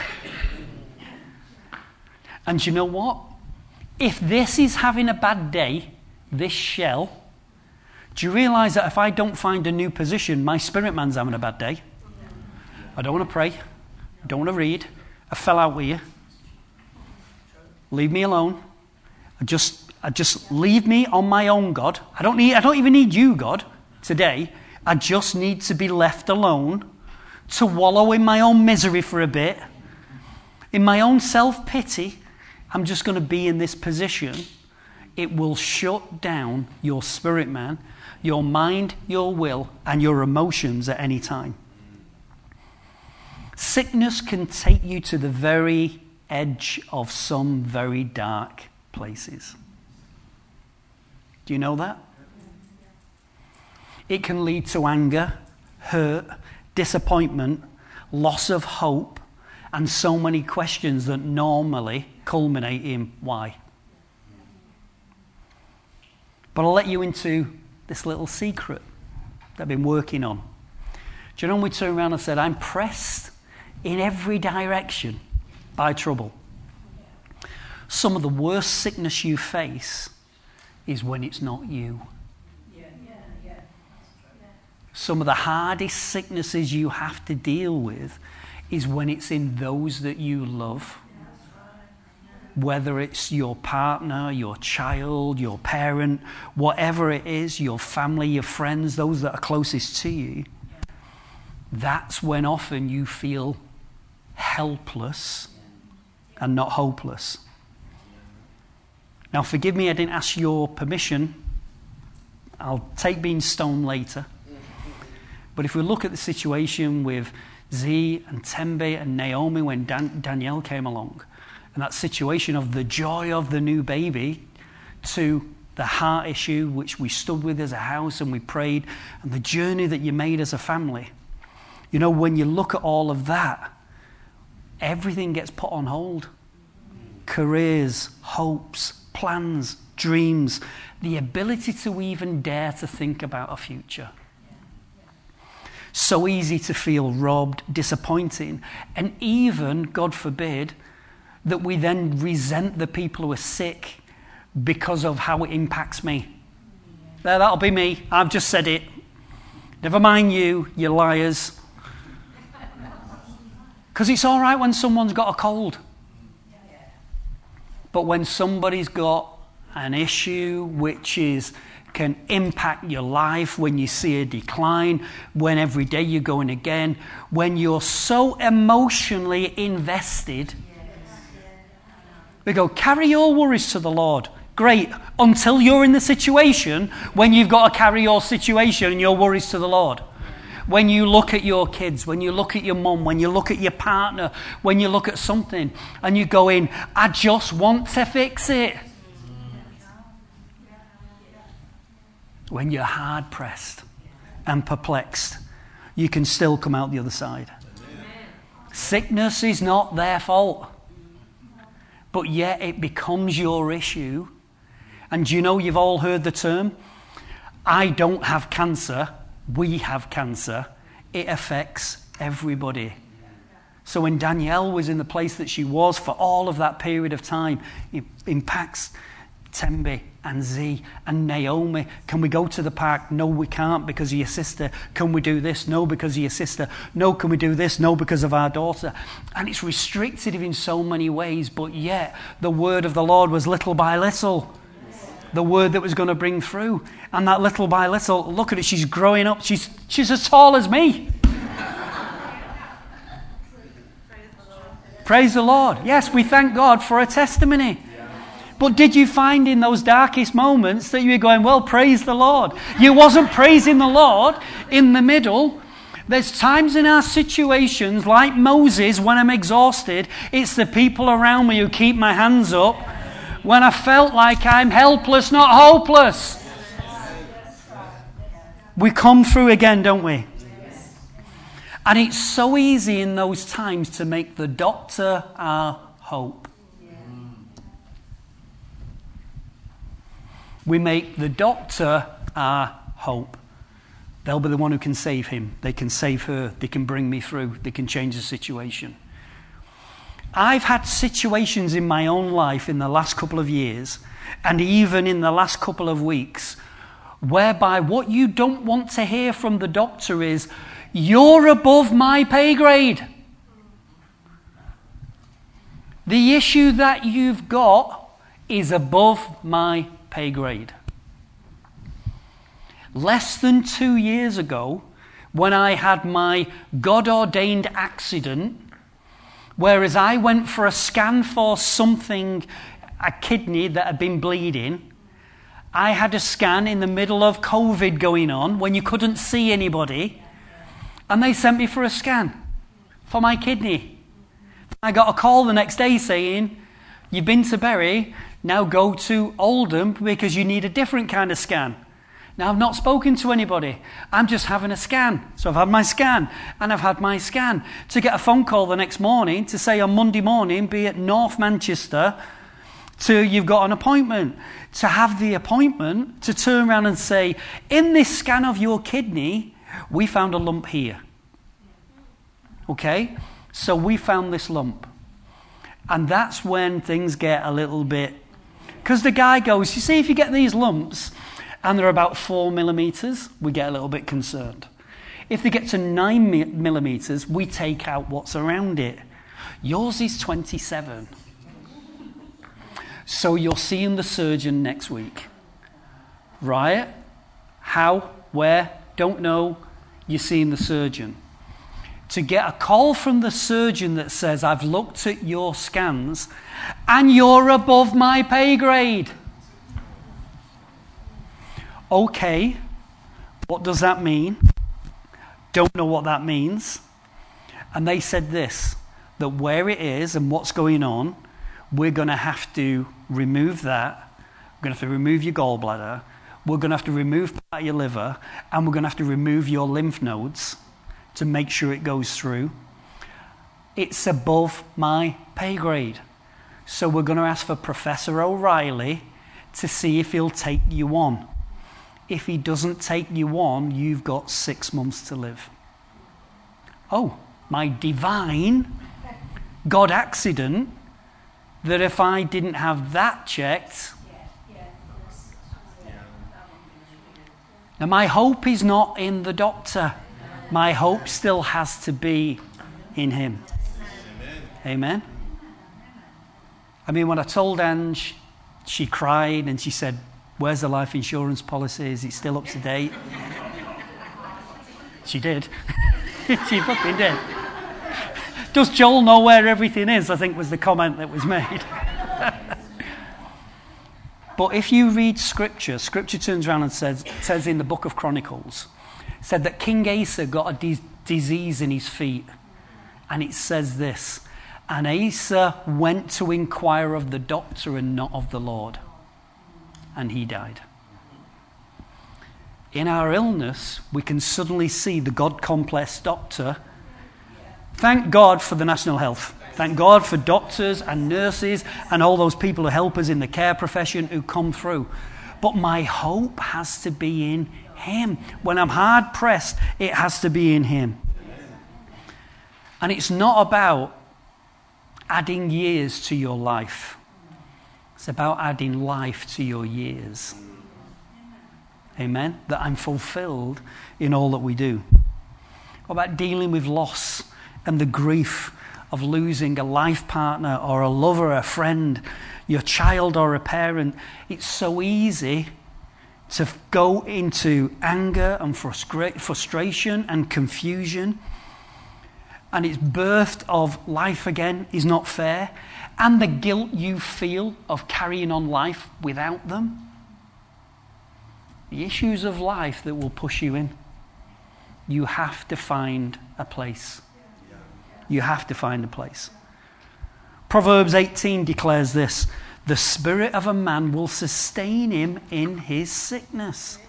And you know what? If this is having a bad day, this shell, do you realize that if I don't find a new position, my spirit man's having a bad day? I don't want to pray. I don't want to read. I fell out with you. Leave me alone. I just, I just leave me on my own, God. I don't need, I don't even need you, God, today. I just need to be left alone to wallow in my own misery for a bit, in my own self-pity. I'm just going to be in this position. It will shut down your spirit man, your mind, your will, and your emotions at any time. Sickness can take you to the very edge of some very dark places. Do you know that? It can lead to anger, hurt, disappointment, loss of hope, and so many questions that normally culminate in why. But I'll let you into this little secret that I've been working on. Do you know when we turned around and said, I'm pressed in every direction by trouble? Some of the worst sickness you face is when it's not you. Some of the hardest sicknesses you have to deal with is when it's in those that you love. Whether it's your partner, your child, your parent, whatever it is, your family, your friends, those that are closest to you. That's when often you feel helpless and not hopeless. Now forgive me, I didn't ask your permission. I'll take being stoned later. But if we look at the situation with Z and Tembe and Naomi when Dan- Danielle came along, and that situation of the joy of the new baby to the heart issue which we stood with as a house and we prayed, and the journey that you made as a family. You know, when you look at all of that, everything gets put on hold. Careers, hopes, plans, dreams, the ability to even dare to think about a future. So easy to feel robbed, disappointing, and even, God forbid, that we then resent the people who are sick because of how it impacts me. There, that'll be me. I've just said it. Never mind you, you liars. Because it's all right when someone's got a cold. But when somebody's got an issue which is can impact your life, when you see a decline, when every day you're going again, when you're so emotionally invested, we go, carry your worries to the Lord. Great, until you're in the situation when you've got to carry your situation and your worries to the Lord. When you look at your kids, when you look at your mum, when you look at your partner, when you look at something and you go in, I just want to fix it. When you're hard pressed and perplexed, you can still come out the other side. Sickness is not their fault, but yet it becomes your issue. And you know, you've all heard the term, I don't have cancer, we have cancer. It affects everybody. So when Danielle was in the place that she was for all of that period of time, it impacts Tembe and Z and Naomi. Can we go to the park? No, we can't because of your sister. Can we do this? No, because of your sister. No, can we do this? No, because of our daughter. And it's restricted in so many ways, but yet the word of the Lord was little by little. The word that was going to bring through. And that little by little, look at it, she's growing up. She's, she's as tall as me. Praise the Lord. Yes, we thank God for a testimony. But did you find in those darkest moments that you were going, well, praise the Lord? You wasn't praising the Lord in the middle. There's times in our situations, like Moses, when I'm exhausted, it's the people around me who keep my hands up. When I felt like I'm helpless, not hopeless. We come through again, don't we? And it's so easy in those times to make the doctor our hope. We make the doctor our hope. They'll be the one who can save him. They can save her. They can bring me through. They can change the situation. I've had situations in my own life in the last couple of years, and even in the last couple of weeks, whereby what you don't want to hear from the doctor is, you're above my pay grade. The issue that you've got is above my pay grade. Less than two years ago, when I had my God-ordained accident, whereas I went for a scan for something, a kidney that had been bleeding, I had a scan in the middle of COVID going on when you couldn't see anybody, and they sent me for a scan for my kidney. I got a call the next day saying, you've been to Bury, now go to Oldham because you need a different kind of scan. Now, I've not spoken to anybody. I'm just having a scan. So I've had my scan, and I've had my scan. To get a phone call the next morning to say on Monday morning, be at North Manchester, to you've got an appointment. To have the appointment, to turn around and say, in this scan of your kidney, we found a lump here. Okay? So we found this lump. And that's when things get a little bit... Because the guy goes, you see, if you get these lumps... and they're about four millimeters, we get a little bit concerned. If they get to nine millimeters, we take out what's around it. Yours is twenty-seven. So you're seeing the surgeon next week. Right? How? Where? Don't know. You're seeing the surgeon. To get a call from the surgeon that says, I've looked at your scans, and you're above my pay grade. Okay, what does that mean? Don't know what that means. And they said this, that where it is and what's going on, we're going to have to remove that. We're going to have to remove your gallbladder. We're going to have to remove part of your liver. And we're going to have to remove your lymph nodes to make sure it goes through. It's above my pay grade. So we're going to ask for Professor O'Reilly to see if he'll take you on. If he doesn't take you on, you've got six months to live. Oh, my divine God accident, that if I didn't have that checked, Now, my hope is not in the doctor. My hope still has to be in him. Amen. Amen. I mean, when I told Ange, she cried and she said, "Where's the life insurance policy? Is it still up to date?" She did. She fucking did. "Does Joel know where everything is?" I think was the comment that was made. But if you read Scripture, Scripture turns around and says, says in the book of Chronicles, said that King Asa got a di- disease in his feet. And it says this, "And Asa went to inquire of the doctor and not of the Lord. And he died." In our illness, we can suddenly see the God complex doctor. Thank God for the national health. Thank God for doctors and nurses and all those people who help us in the care profession who come through. But my hope has to be in him. When I'm hard pressed, it has to be in him. And it's not about adding years to your life. It's about adding life to your years. Amen? That I'm fulfilled in all that we do. What about dealing with loss and the grief of losing a life partner or a lover, a friend, your child or a parent? It's so easy to go into anger and frustra- frustration and confusion. And it's birthed of life again is not fair. And the guilt you feel of carrying on life without them. The issues of life that will push you in. You have to find a place. You have to find a place. Proverbs eighteen declares this: "The spirit of a man will sustain him in his sickness."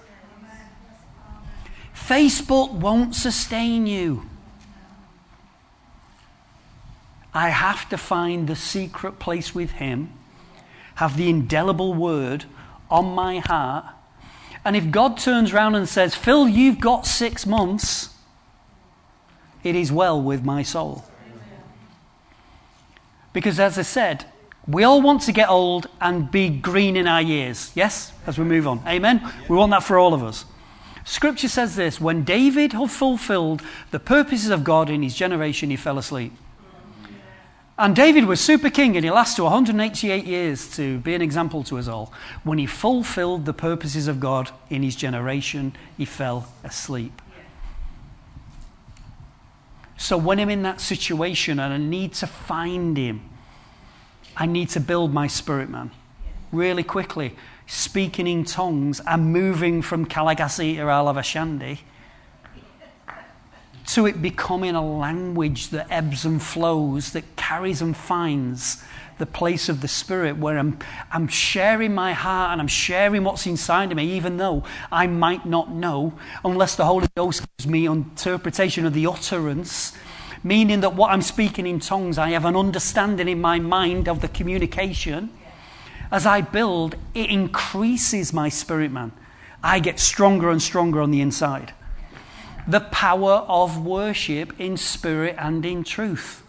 Facebook won't sustain you. I have to find the secret place with him, have the indelible word on my heart. And if God turns around and says, "Phil, you've got six months, it is well with my soul." Because as I said, we all want to get old and be green in our years. Yes? As we move on. Amen? We want that for all of us. Scripture says this: when David had fulfilled the purposes of God in his generation, he fell asleep. And David was super king, and he lasted one hundred eighty-eight years to be an example to us all. When he fulfilled the purposes of God in his generation, he fell asleep. So when I'm in that situation and I need to find him, I need to build my spirit man really quickly, speaking in tongues and moving from Kalagasita Alavashandi to it becoming a language that ebbs and flows, that carries and finds the place of the Spirit, where I'm, I'm sharing my heart and I'm sharing what's inside of me, even though I might not know, unless the Holy Ghost gives me interpretation of the utterance, meaning that what I'm speaking in tongues, I have an understanding in my mind of the communication. As I build, it increases my spirit man. I get stronger and stronger on the inside. The power of worship in spirit and in truth.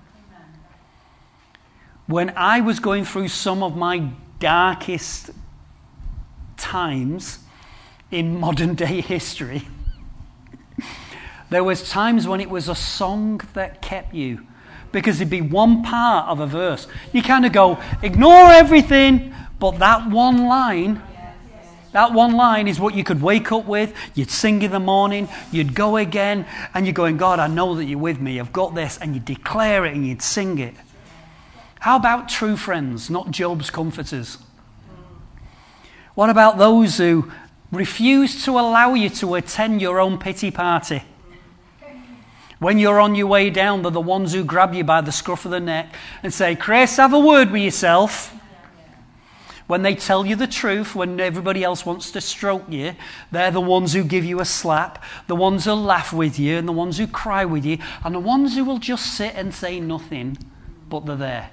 When I was going through some of my darkest times in modern day history, there was times when it was a song that kept you. Because it'd be one part of a verse. You kind of go, ignore everything, but that one line, that one line is what you could wake up with. You'd sing in the morning, you'd go again, and you're going, God, I know that you're with me. I've got this, and you declare it and you'd sing it. How about true friends, not Job's comforters? What about those who refuse to allow you to attend your own pity party? When you're on your way down, they're the ones who grab you by the scruff of the neck and say, Chris, have a word with yourself. When they tell you the truth, when everybody else wants to stroke you, they're the ones who give you a slap, the ones who laugh with you, and the ones who cry with you, and the ones who will just sit and say nothing, but they're there.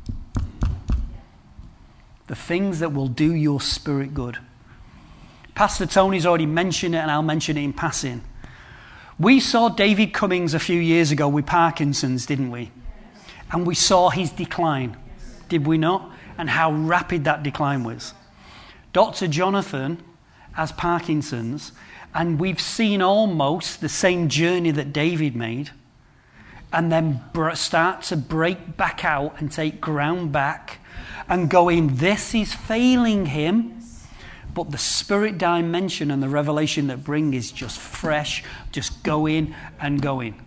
The things that will do your spirit good. Pastor Tony's already mentioned it, and I'll mention it in passing. We saw David Cummings a few years ago with Parkinson's, didn't we? And we saw his decline, did we not? And how rapid that decline was. Doctor Jonathan has Parkinson's, And we've seen almost the same journey that David made, and then start to break back out and take ground back and going, this is failing him, but the spirit dimension and the revelation that bring is just fresh, just going and going.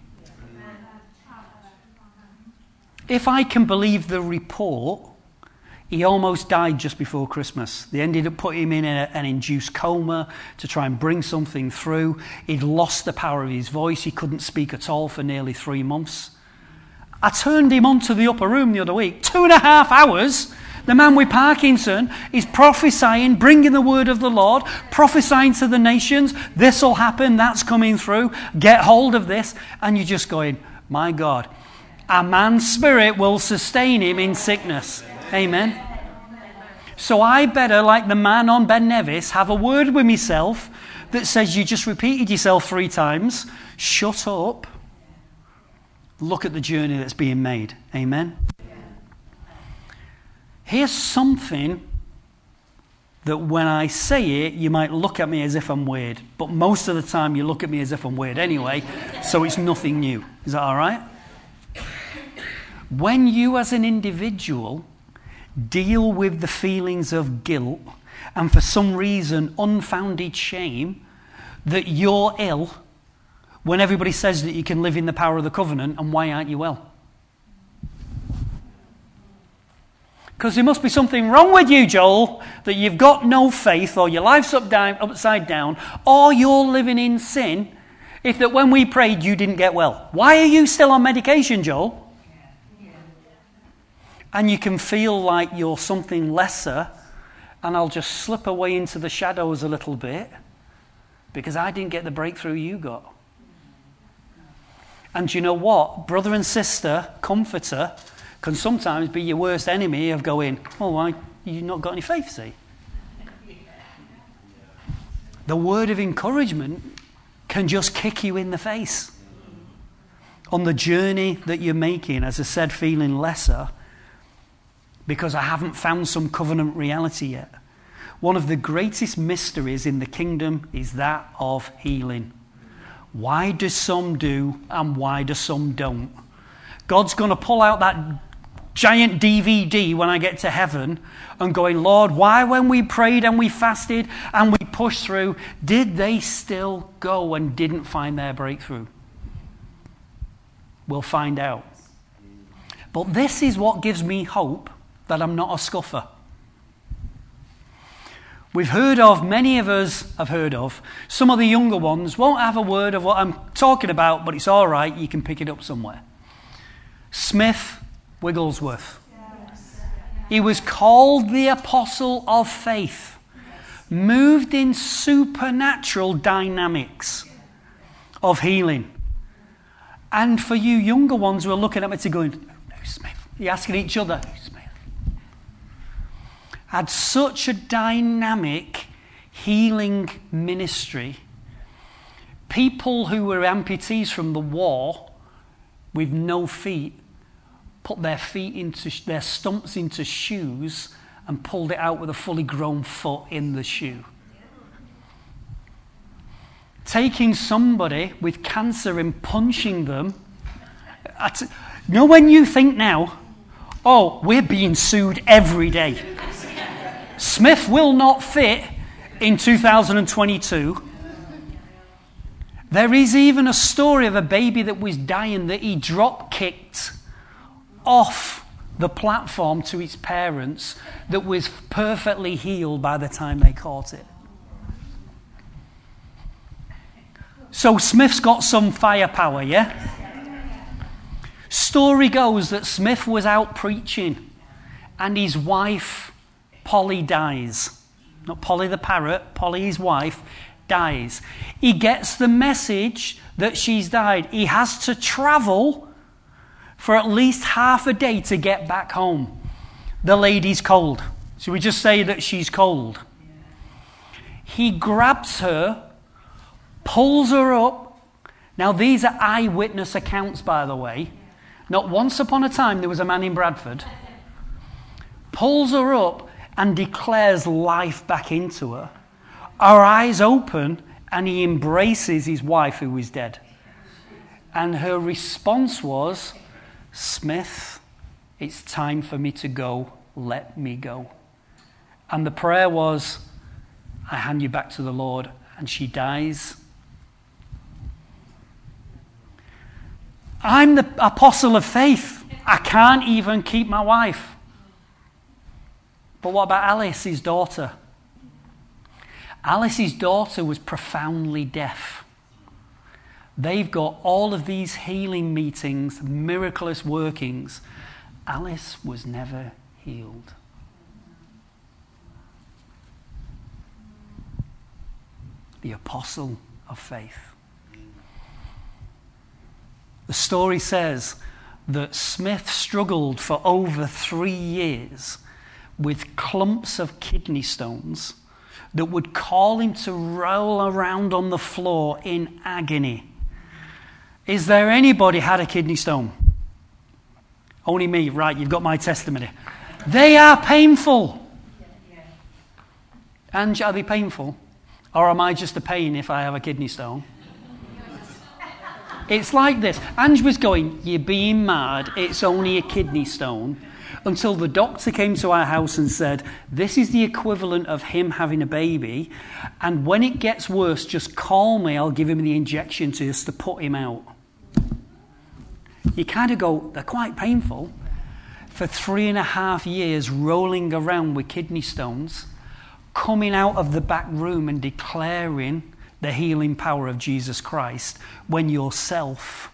If I can believe the report, he almost died just before Christmas. They ended up putting him in a, an induced coma to try and bring something through. He'd lost the power of his voice. He couldn't speak at all for nearly three months. I turned him onto the upper room the other week. Two and a half hours. The man with Parkinson is prophesying, bringing the word of the Lord, prophesying to the nations. This will happen. That's coming through. Get hold of this. And you're just going, my God, a man's spirit will sustain him in sickness. Amen. So I better, like the man on Ben Nevis, have a word with myself that says you just repeated yourself three times. Shut up. Look at the journey that's being made. Amen. Here's something that when I say it, you might look at me as if I'm weird. But most of the time you look at me as if I'm weird anyway. So it's nothing new. Is that all right? When you as an individual deal with the feelings of guilt and for some reason unfounded shame that you're ill when everybody says that you can live in the power of the covenant, and why aren't you well? Because there must be something wrong with you, Joel, that you've got no faith, or your life's up down, upside down, or you're living in sin, if that when we prayed you didn't get well. Why are you still on medication, Joel? And you can feel like you're something lesser, and I'll just slip away into the shadows a little bit because I didn't get the breakthrough you got. And you know what? Brother and sister, comforter, can sometimes be your worst enemy of going, oh, why you've not got any faith, see? The word of encouragement can just kick you in the face on the journey that you're making, as I said, feeling lesser, because I haven't found some covenant reality yet. One of the greatest mysteries in the kingdom is that of healing. Why do some do and why do some don't? God's going to pull out that giant D V D when I get to heaven and going, Lord, why when we prayed and we fasted and we pushed through, did they still go and didn't find their breakthrough? We'll find out. But this is what gives me hope that I'm not a scuffer. We've heard of, many of us have heard of, some of the younger ones won't have a word of what I'm talking about, but it's all right, you can pick it up somewhere. Smith Wigglesworth. He was called the Apostle of Faith, moved in supernatural dynamics of healing. And for you younger ones who are looking at me to going, no, Smith, you're asking each other, no, Smith. Had such a dynamic healing ministry. People who were amputees from the war with no feet put their feet into their stumps into shoes and pulled it out with a fully grown foot in the shoe. Taking somebody with cancer and punching them. At, you know when you think now, oh, we're being sued every day. Smith will not fit in two thousand twenty-two. There is even a story of a baby that was dying that he drop-kicked off the platform to its parents that was perfectly healed by the time they caught it. So Smith's got some firepower, yeah? Story goes that Smith was out preaching and his wife Polly dies. Not Polly the parrot, Polly his wife dies. He gets the message that she's died. He has to travel for at least half a day to get back home. The lady's cold. So we just say that she's cold. He grabs her, pulls her up. Now these are eyewitness accounts, by the way. Not once upon a time there was a man in Bradford. Pulls her up and declares life back into her. Her eyes open and he embraces his wife who is dead. And her response was, Smith, it's time for me to go. Let me go. And the prayer was, I hand you back to the Lord. And she dies. I'm the apostle of faith. I can't even keep my wife. But what about Alice, his daughter? Alice's daughter was profoundly deaf. They've got all of these healing meetings, miraculous workings. Alice was never healed. The apostle of faith. The story says that Smith struggled for over three years with clumps of kidney stones that would call him to roll around on the floor in agony. Is there anybody had a kidney stone? Only me, right, you've got my testimony. They are painful. And are they painful? Or am I just a pain if I have a kidney stone? It's like this. Ange was going, you're being mad, it's only a kidney stone. Until the doctor came to our house and said, this is the equivalent of him having a baby. And when it gets worse, just call me, I'll give him the injection to just to put him out. You kind of go, they're quite painful. For three and a half years rolling around with kidney stones, coming out of the back room and declaring the healing power of Jesus Christ when yourself,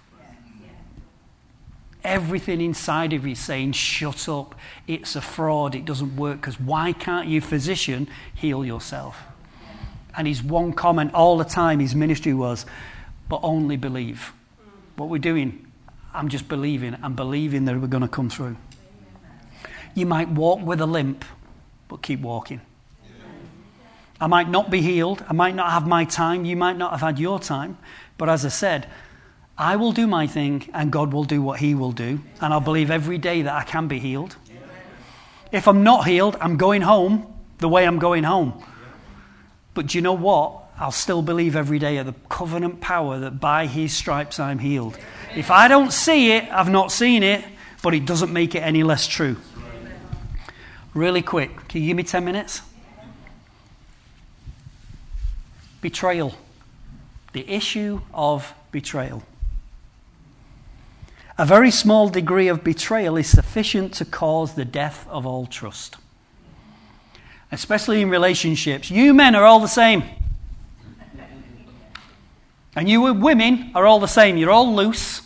everything inside of you is saying, shut up, it's a fraud, it doesn't work, because why can't you, physician, heal yourself? And his one comment all the time, his ministry was, but only believe. What we're doing, I'm just believing, I'm believing that we're going to come through. You might walk with a limp, but keep walking. I might not be healed. I might not have my time. You might not have had your time. But as I said, I will do my thing and God will do what he will do. And I'll believe every day that I can be healed. If I'm not healed, I'm going home the way I'm going home. But do you know what? I'll still believe every day of the covenant power that by his stripes I'm healed. If I don't see it, I've not seen it, but it doesn't make it any less true. Really quick. Can you give me ten minutes? Betrayal. The issue of betrayal. A very small degree of betrayal is sufficient to cause the death of all trust. Especially in relationships. You men are all the same. And you women are all the same. You're all loose.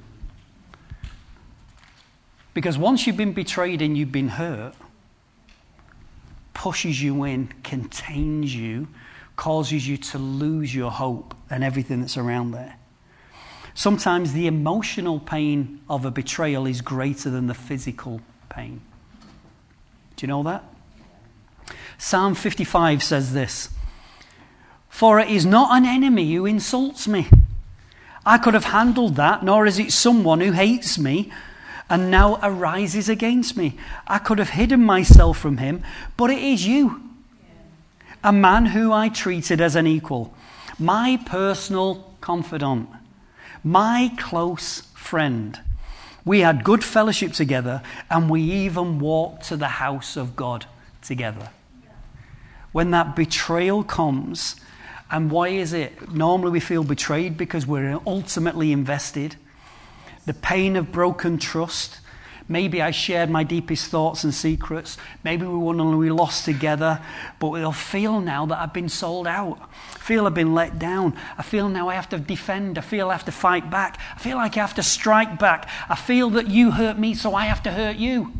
Because once you've been betrayed and you've been hurt, pushes you in, contains you, causes you to lose your hope and everything that's around there. Sometimes the emotional pain of a betrayal is greater than the physical pain. Do you know that? Psalm fifty-five says this, for it is not an enemy who insults me. I could have handled that, nor is it someone who hates me and now arises against me. I could have hidden myself from him, but it is you. A man who I treated as an equal, my personal confidant, my close friend. We had good fellowship together, and we even walked to the house of God together. When that betrayal comes, and why is it? Normally we feel betrayed because we're ultimately invested. The pain of broken trust. Maybe I shared my deepest thoughts and secrets. Maybe we won and we lost together. But we'll feel now that I've been sold out. I feel I've been let down. I feel now I have to defend. I feel I have to fight back. I feel like I have to strike back. I feel that you hurt me, so I have to hurt you.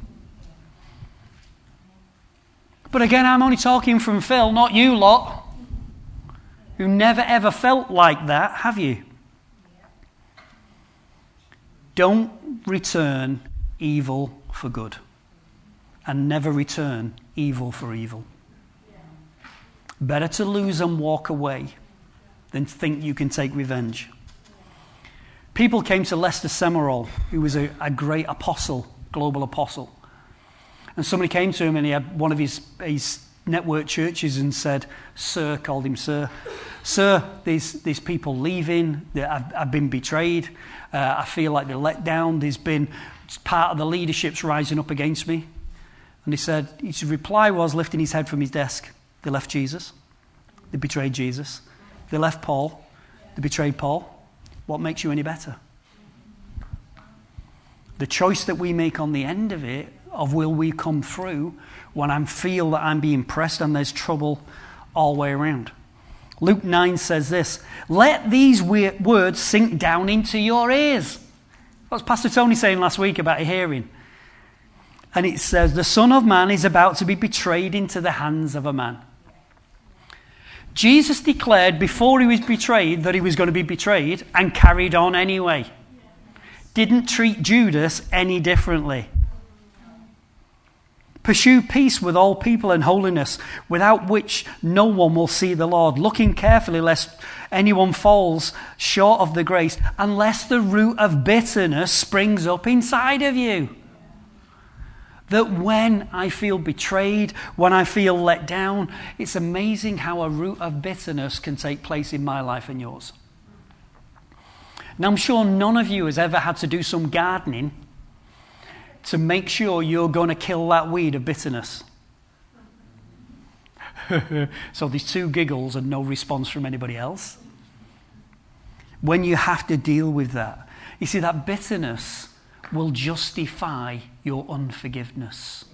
But again, I'm only talking from Phil, not you lot, who never ever felt like that, have you? Don't return evil for good, and never return evil for evil. Better to lose and walk away than think you can take revenge. People came to Lester Summerall, who was a, a great apostle, global apostle. And somebody came to him and he had one of his, his network churches and said, "Sir," called him sir, "Sir, these, these people leaving, I've, I've been betrayed, uh, I feel like they're let down, there's been part of the leadership's rising up against me." And he said, his reply was, lifting his head from his desk, "They left Jesus, they betrayed Jesus, they left Paul, they betrayed Paul. What makes you any better?" The choice that we make on the end of it, of will we come through when I feel that I'm being pressed and there's trouble all the way around. Luke nine says this, "Let these words sink down into your ears." What was Pastor Tony saying last week about hearing? And it says, "The Son of Man is about to be betrayed into the hands of a man." Jesus declared before he was betrayed that he was going to be betrayed and carried on anyway. Didn't treat Judas any differently. "Pursue peace with all people and holiness, without which no one will see the Lord, looking carefully lest anyone falls short of the grace, unless the root of bitterness springs up inside of you." That when I feel betrayed, when I feel let down, it's amazing how a root of bitterness can take place in my life and yours. Now, I'm sure none of you has ever had to do some gardening to make sure you're going to kill that weed of bitterness. So there's two giggles and no response from anybody else. When you have to deal with that, you see, that bitterness will justify your unforgiveness.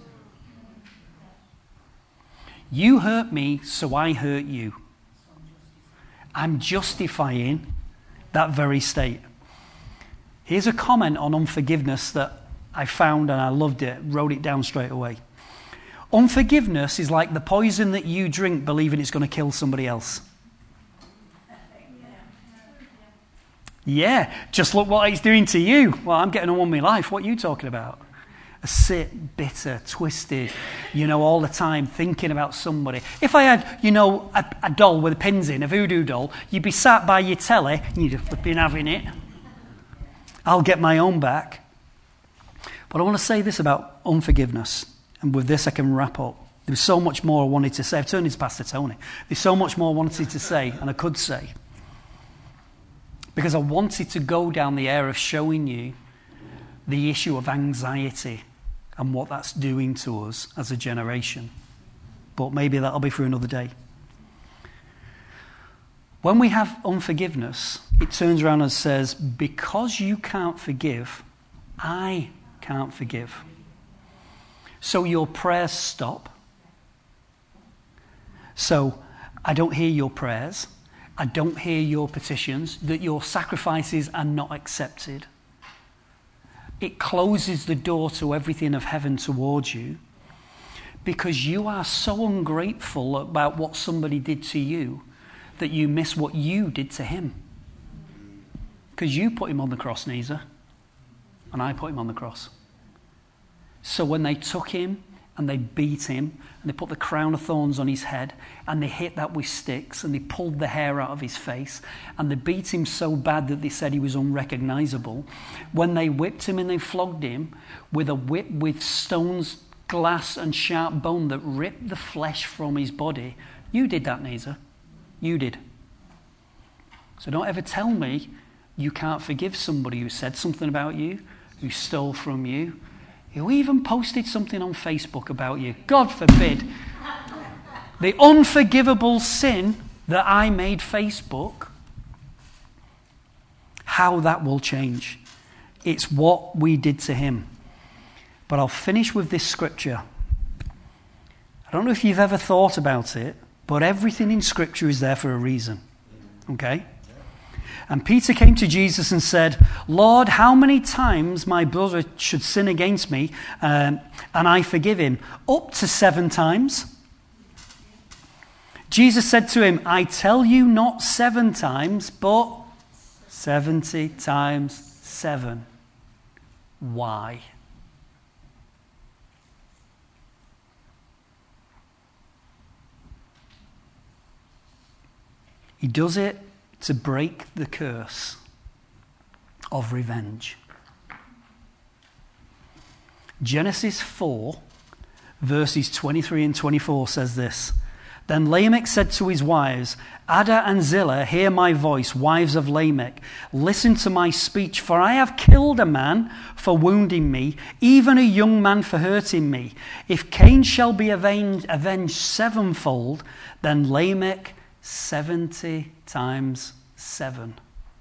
You hurt me, so I hurt you. I'm justifying that very state. Here's a comment on unforgiveness that I found and I loved it, wrote it down straight away. Unforgiveness is like the poison that you drink believing it's going to kill somebody else. Yeah, just look what it's doing to you. Well, I'm getting on with my life. What are you talking about? A sit, bitter, twisted, you know, all the time thinking about somebody. If I had, you know, a, a doll with pins in, a voodoo doll, you'd be sat by your telly and you'd have been having it. I'll get my own back. But I want to say this about unforgiveness. And with this I can wrap up. There's so much more I wanted to say. I've turned into Pastor Tony. There's so much more I wanted to say and I could say. Because I wanted to go down the air of showing you the issue of anxiety and what that's doing to us as a generation. But maybe that'll be for another day. When we have unforgiveness, it turns around and says, because you can't forgive, I can't forgive. So your prayers stop. So I don't hear your prayers. I don't hear your petitions, that your sacrifices are not accepted. It closes the door to everything of heaven towards you because you are so ungrateful about what somebody did to you that you miss what you did to him. Because you put him on the cross, Nisa, and I put him on the cross. So when they took him and they beat him and they put the crown of thorns on his head and they hit that with sticks and they pulled the hair out of his face and they beat him so bad that they said he was unrecognizable, when they whipped him and they flogged him with a whip with stones, glass and sharp bone that ripped the flesh from his body, you did that, Nisa. You did. So don't ever tell me you can't forgive somebody who said something about you, who stole from you, who even posted something on Facebook about you. God forbid. The unforgivable sin that I made Facebook, how that will change. It's what we did to him. But I'll finish with this scripture. I don't know if you've ever thought about it, but everything in scripture is there for a reason. Okay? And Peter came to Jesus and said, Lord, how many times my brother should sin against me um, and I forgive him? Up to seven times. Jesus said to him, I tell you not seven times, but seventy times seven. Why? He does it to break the curse of revenge. Genesis four, Verses twenty-three and twenty-four says this. Then Lamech said to his wives, Ada and Zillah, hear my voice, wives of Lamech. Listen to my speech, for I have killed a man for wounding me, even a young man for hurting me. If Cain shall be avenged, avenged sevenfold, then Lamech seventy times seven.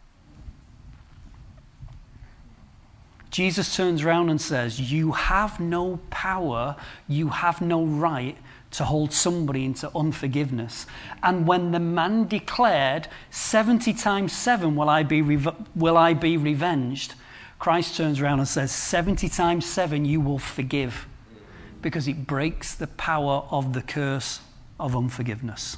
Jesus turns around and says, you have no power, you have no right to hold somebody into unforgiveness. And when the man declared, seventy times seven will I be rev- will I be revenged, Christ turns around and says, seventy times seven you will forgive, because it breaks the power of the curse of unforgiveness.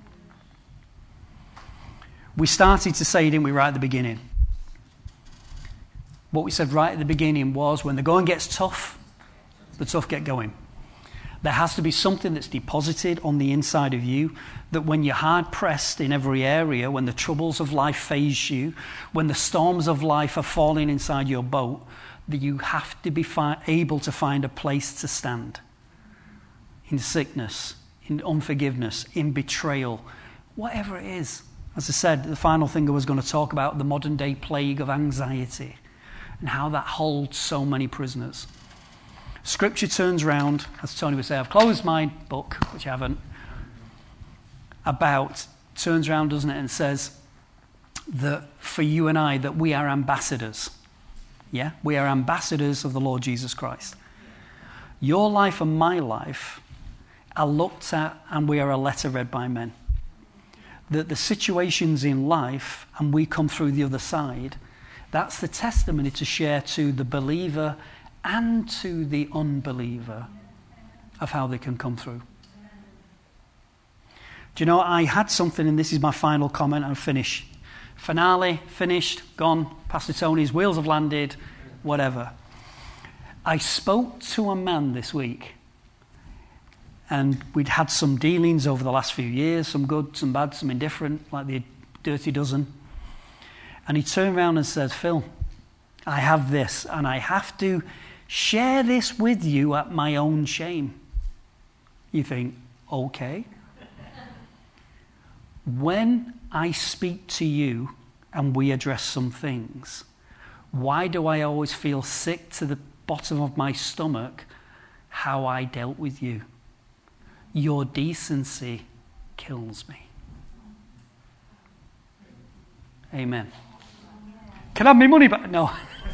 We started to say, didn't we, right at the beginning? What we said right at the beginning was, when the going gets tough, the tough get going. There has to be something that's deposited on the inside of you, that when you're hard pressed in every area, when the troubles of life phase you, when the storms of life are falling inside your boat, that you have to be fi- able to find a place to stand. In sickness, in unforgiveness, in betrayal, whatever it is. As I said, the final thing I was going to talk about, the modern day plague of anxiety and how that holds so many prisoners. Scripture turns round, as Tony would say, I've closed my book, which I haven't, about, turns round, doesn't it, and says that for you and I, that we are ambassadors. Yeah? We are ambassadors of the Lord Jesus Christ. Your life and my life are looked at, and we are a letter read by men. That the situations in life, and we come through the other side, that's the testimony to share to the believer and to the unbeliever of how they can come through. Do you know, I had something, and this is my final comment, and finish. Finale, finished, gone, Pastor Tony's wheels have landed, whatever. I spoke to a man this week, and we'd had some dealings over the last few years, some good, some bad, some indifferent, like the dirty dozen. And he turned around and said, Phil, I have this, and I have to share this with you at my own shame. You think, okay. When I speak to you and we address some things, why do I always feel sick to the bottom of my stomach how I dealt with you? Your decency kills me. Amen. Can I have my money back? No.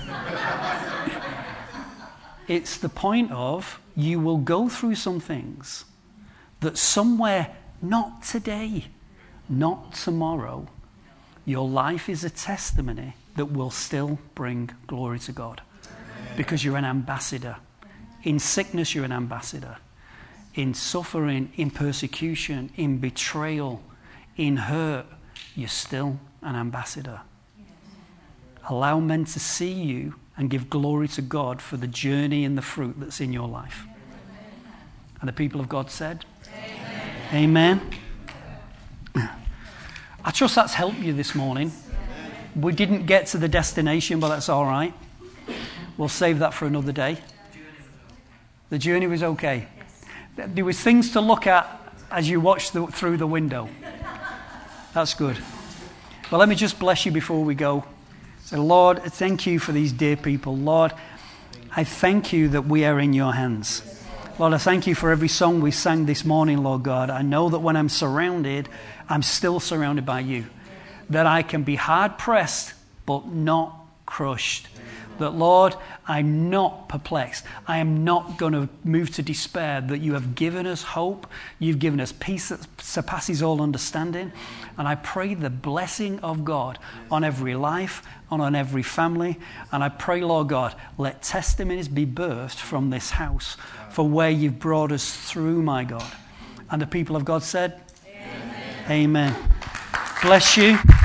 It's the point of, you will go through some things that somewhere, not today, not tomorrow, your life is a testimony that will still bring glory to God. Because you're an ambassador. In sickness, you're an ambassador. In suffering, in persecution, in betrayal, in hurt, you're still an ambassador. Allow men to see you and give glory to God for the journey and the fruit that's in your life. And the people of God said, Amen. Amen. I trust that's helped you this morning. We didn't get to the destination, but that's all right. We'll save that for another day. The journey was okay. There was things to look at as you watched the, through the window. That's good. Well, let me just bless you before we go. So, Lord, thank you for these dear people. Lord, I thank you that we are in your hands. Lord, I thank you for every song we sang this morning, Lord God. I know that when I'm surrounded, I'm still surrounded by you. That I can be hard pressed, but not crushed. That, Lord, I'm not perplexed. I am not going to move to despair. That you have given us hope. You've given us peace that surpasses all understanding. And I pray the blessing of God on every life and on every family. And I pray, Lord God, let testimonies be birthed from this house for where you've brought us through, my God. And the people of God said, Amen. Amen. Bless you.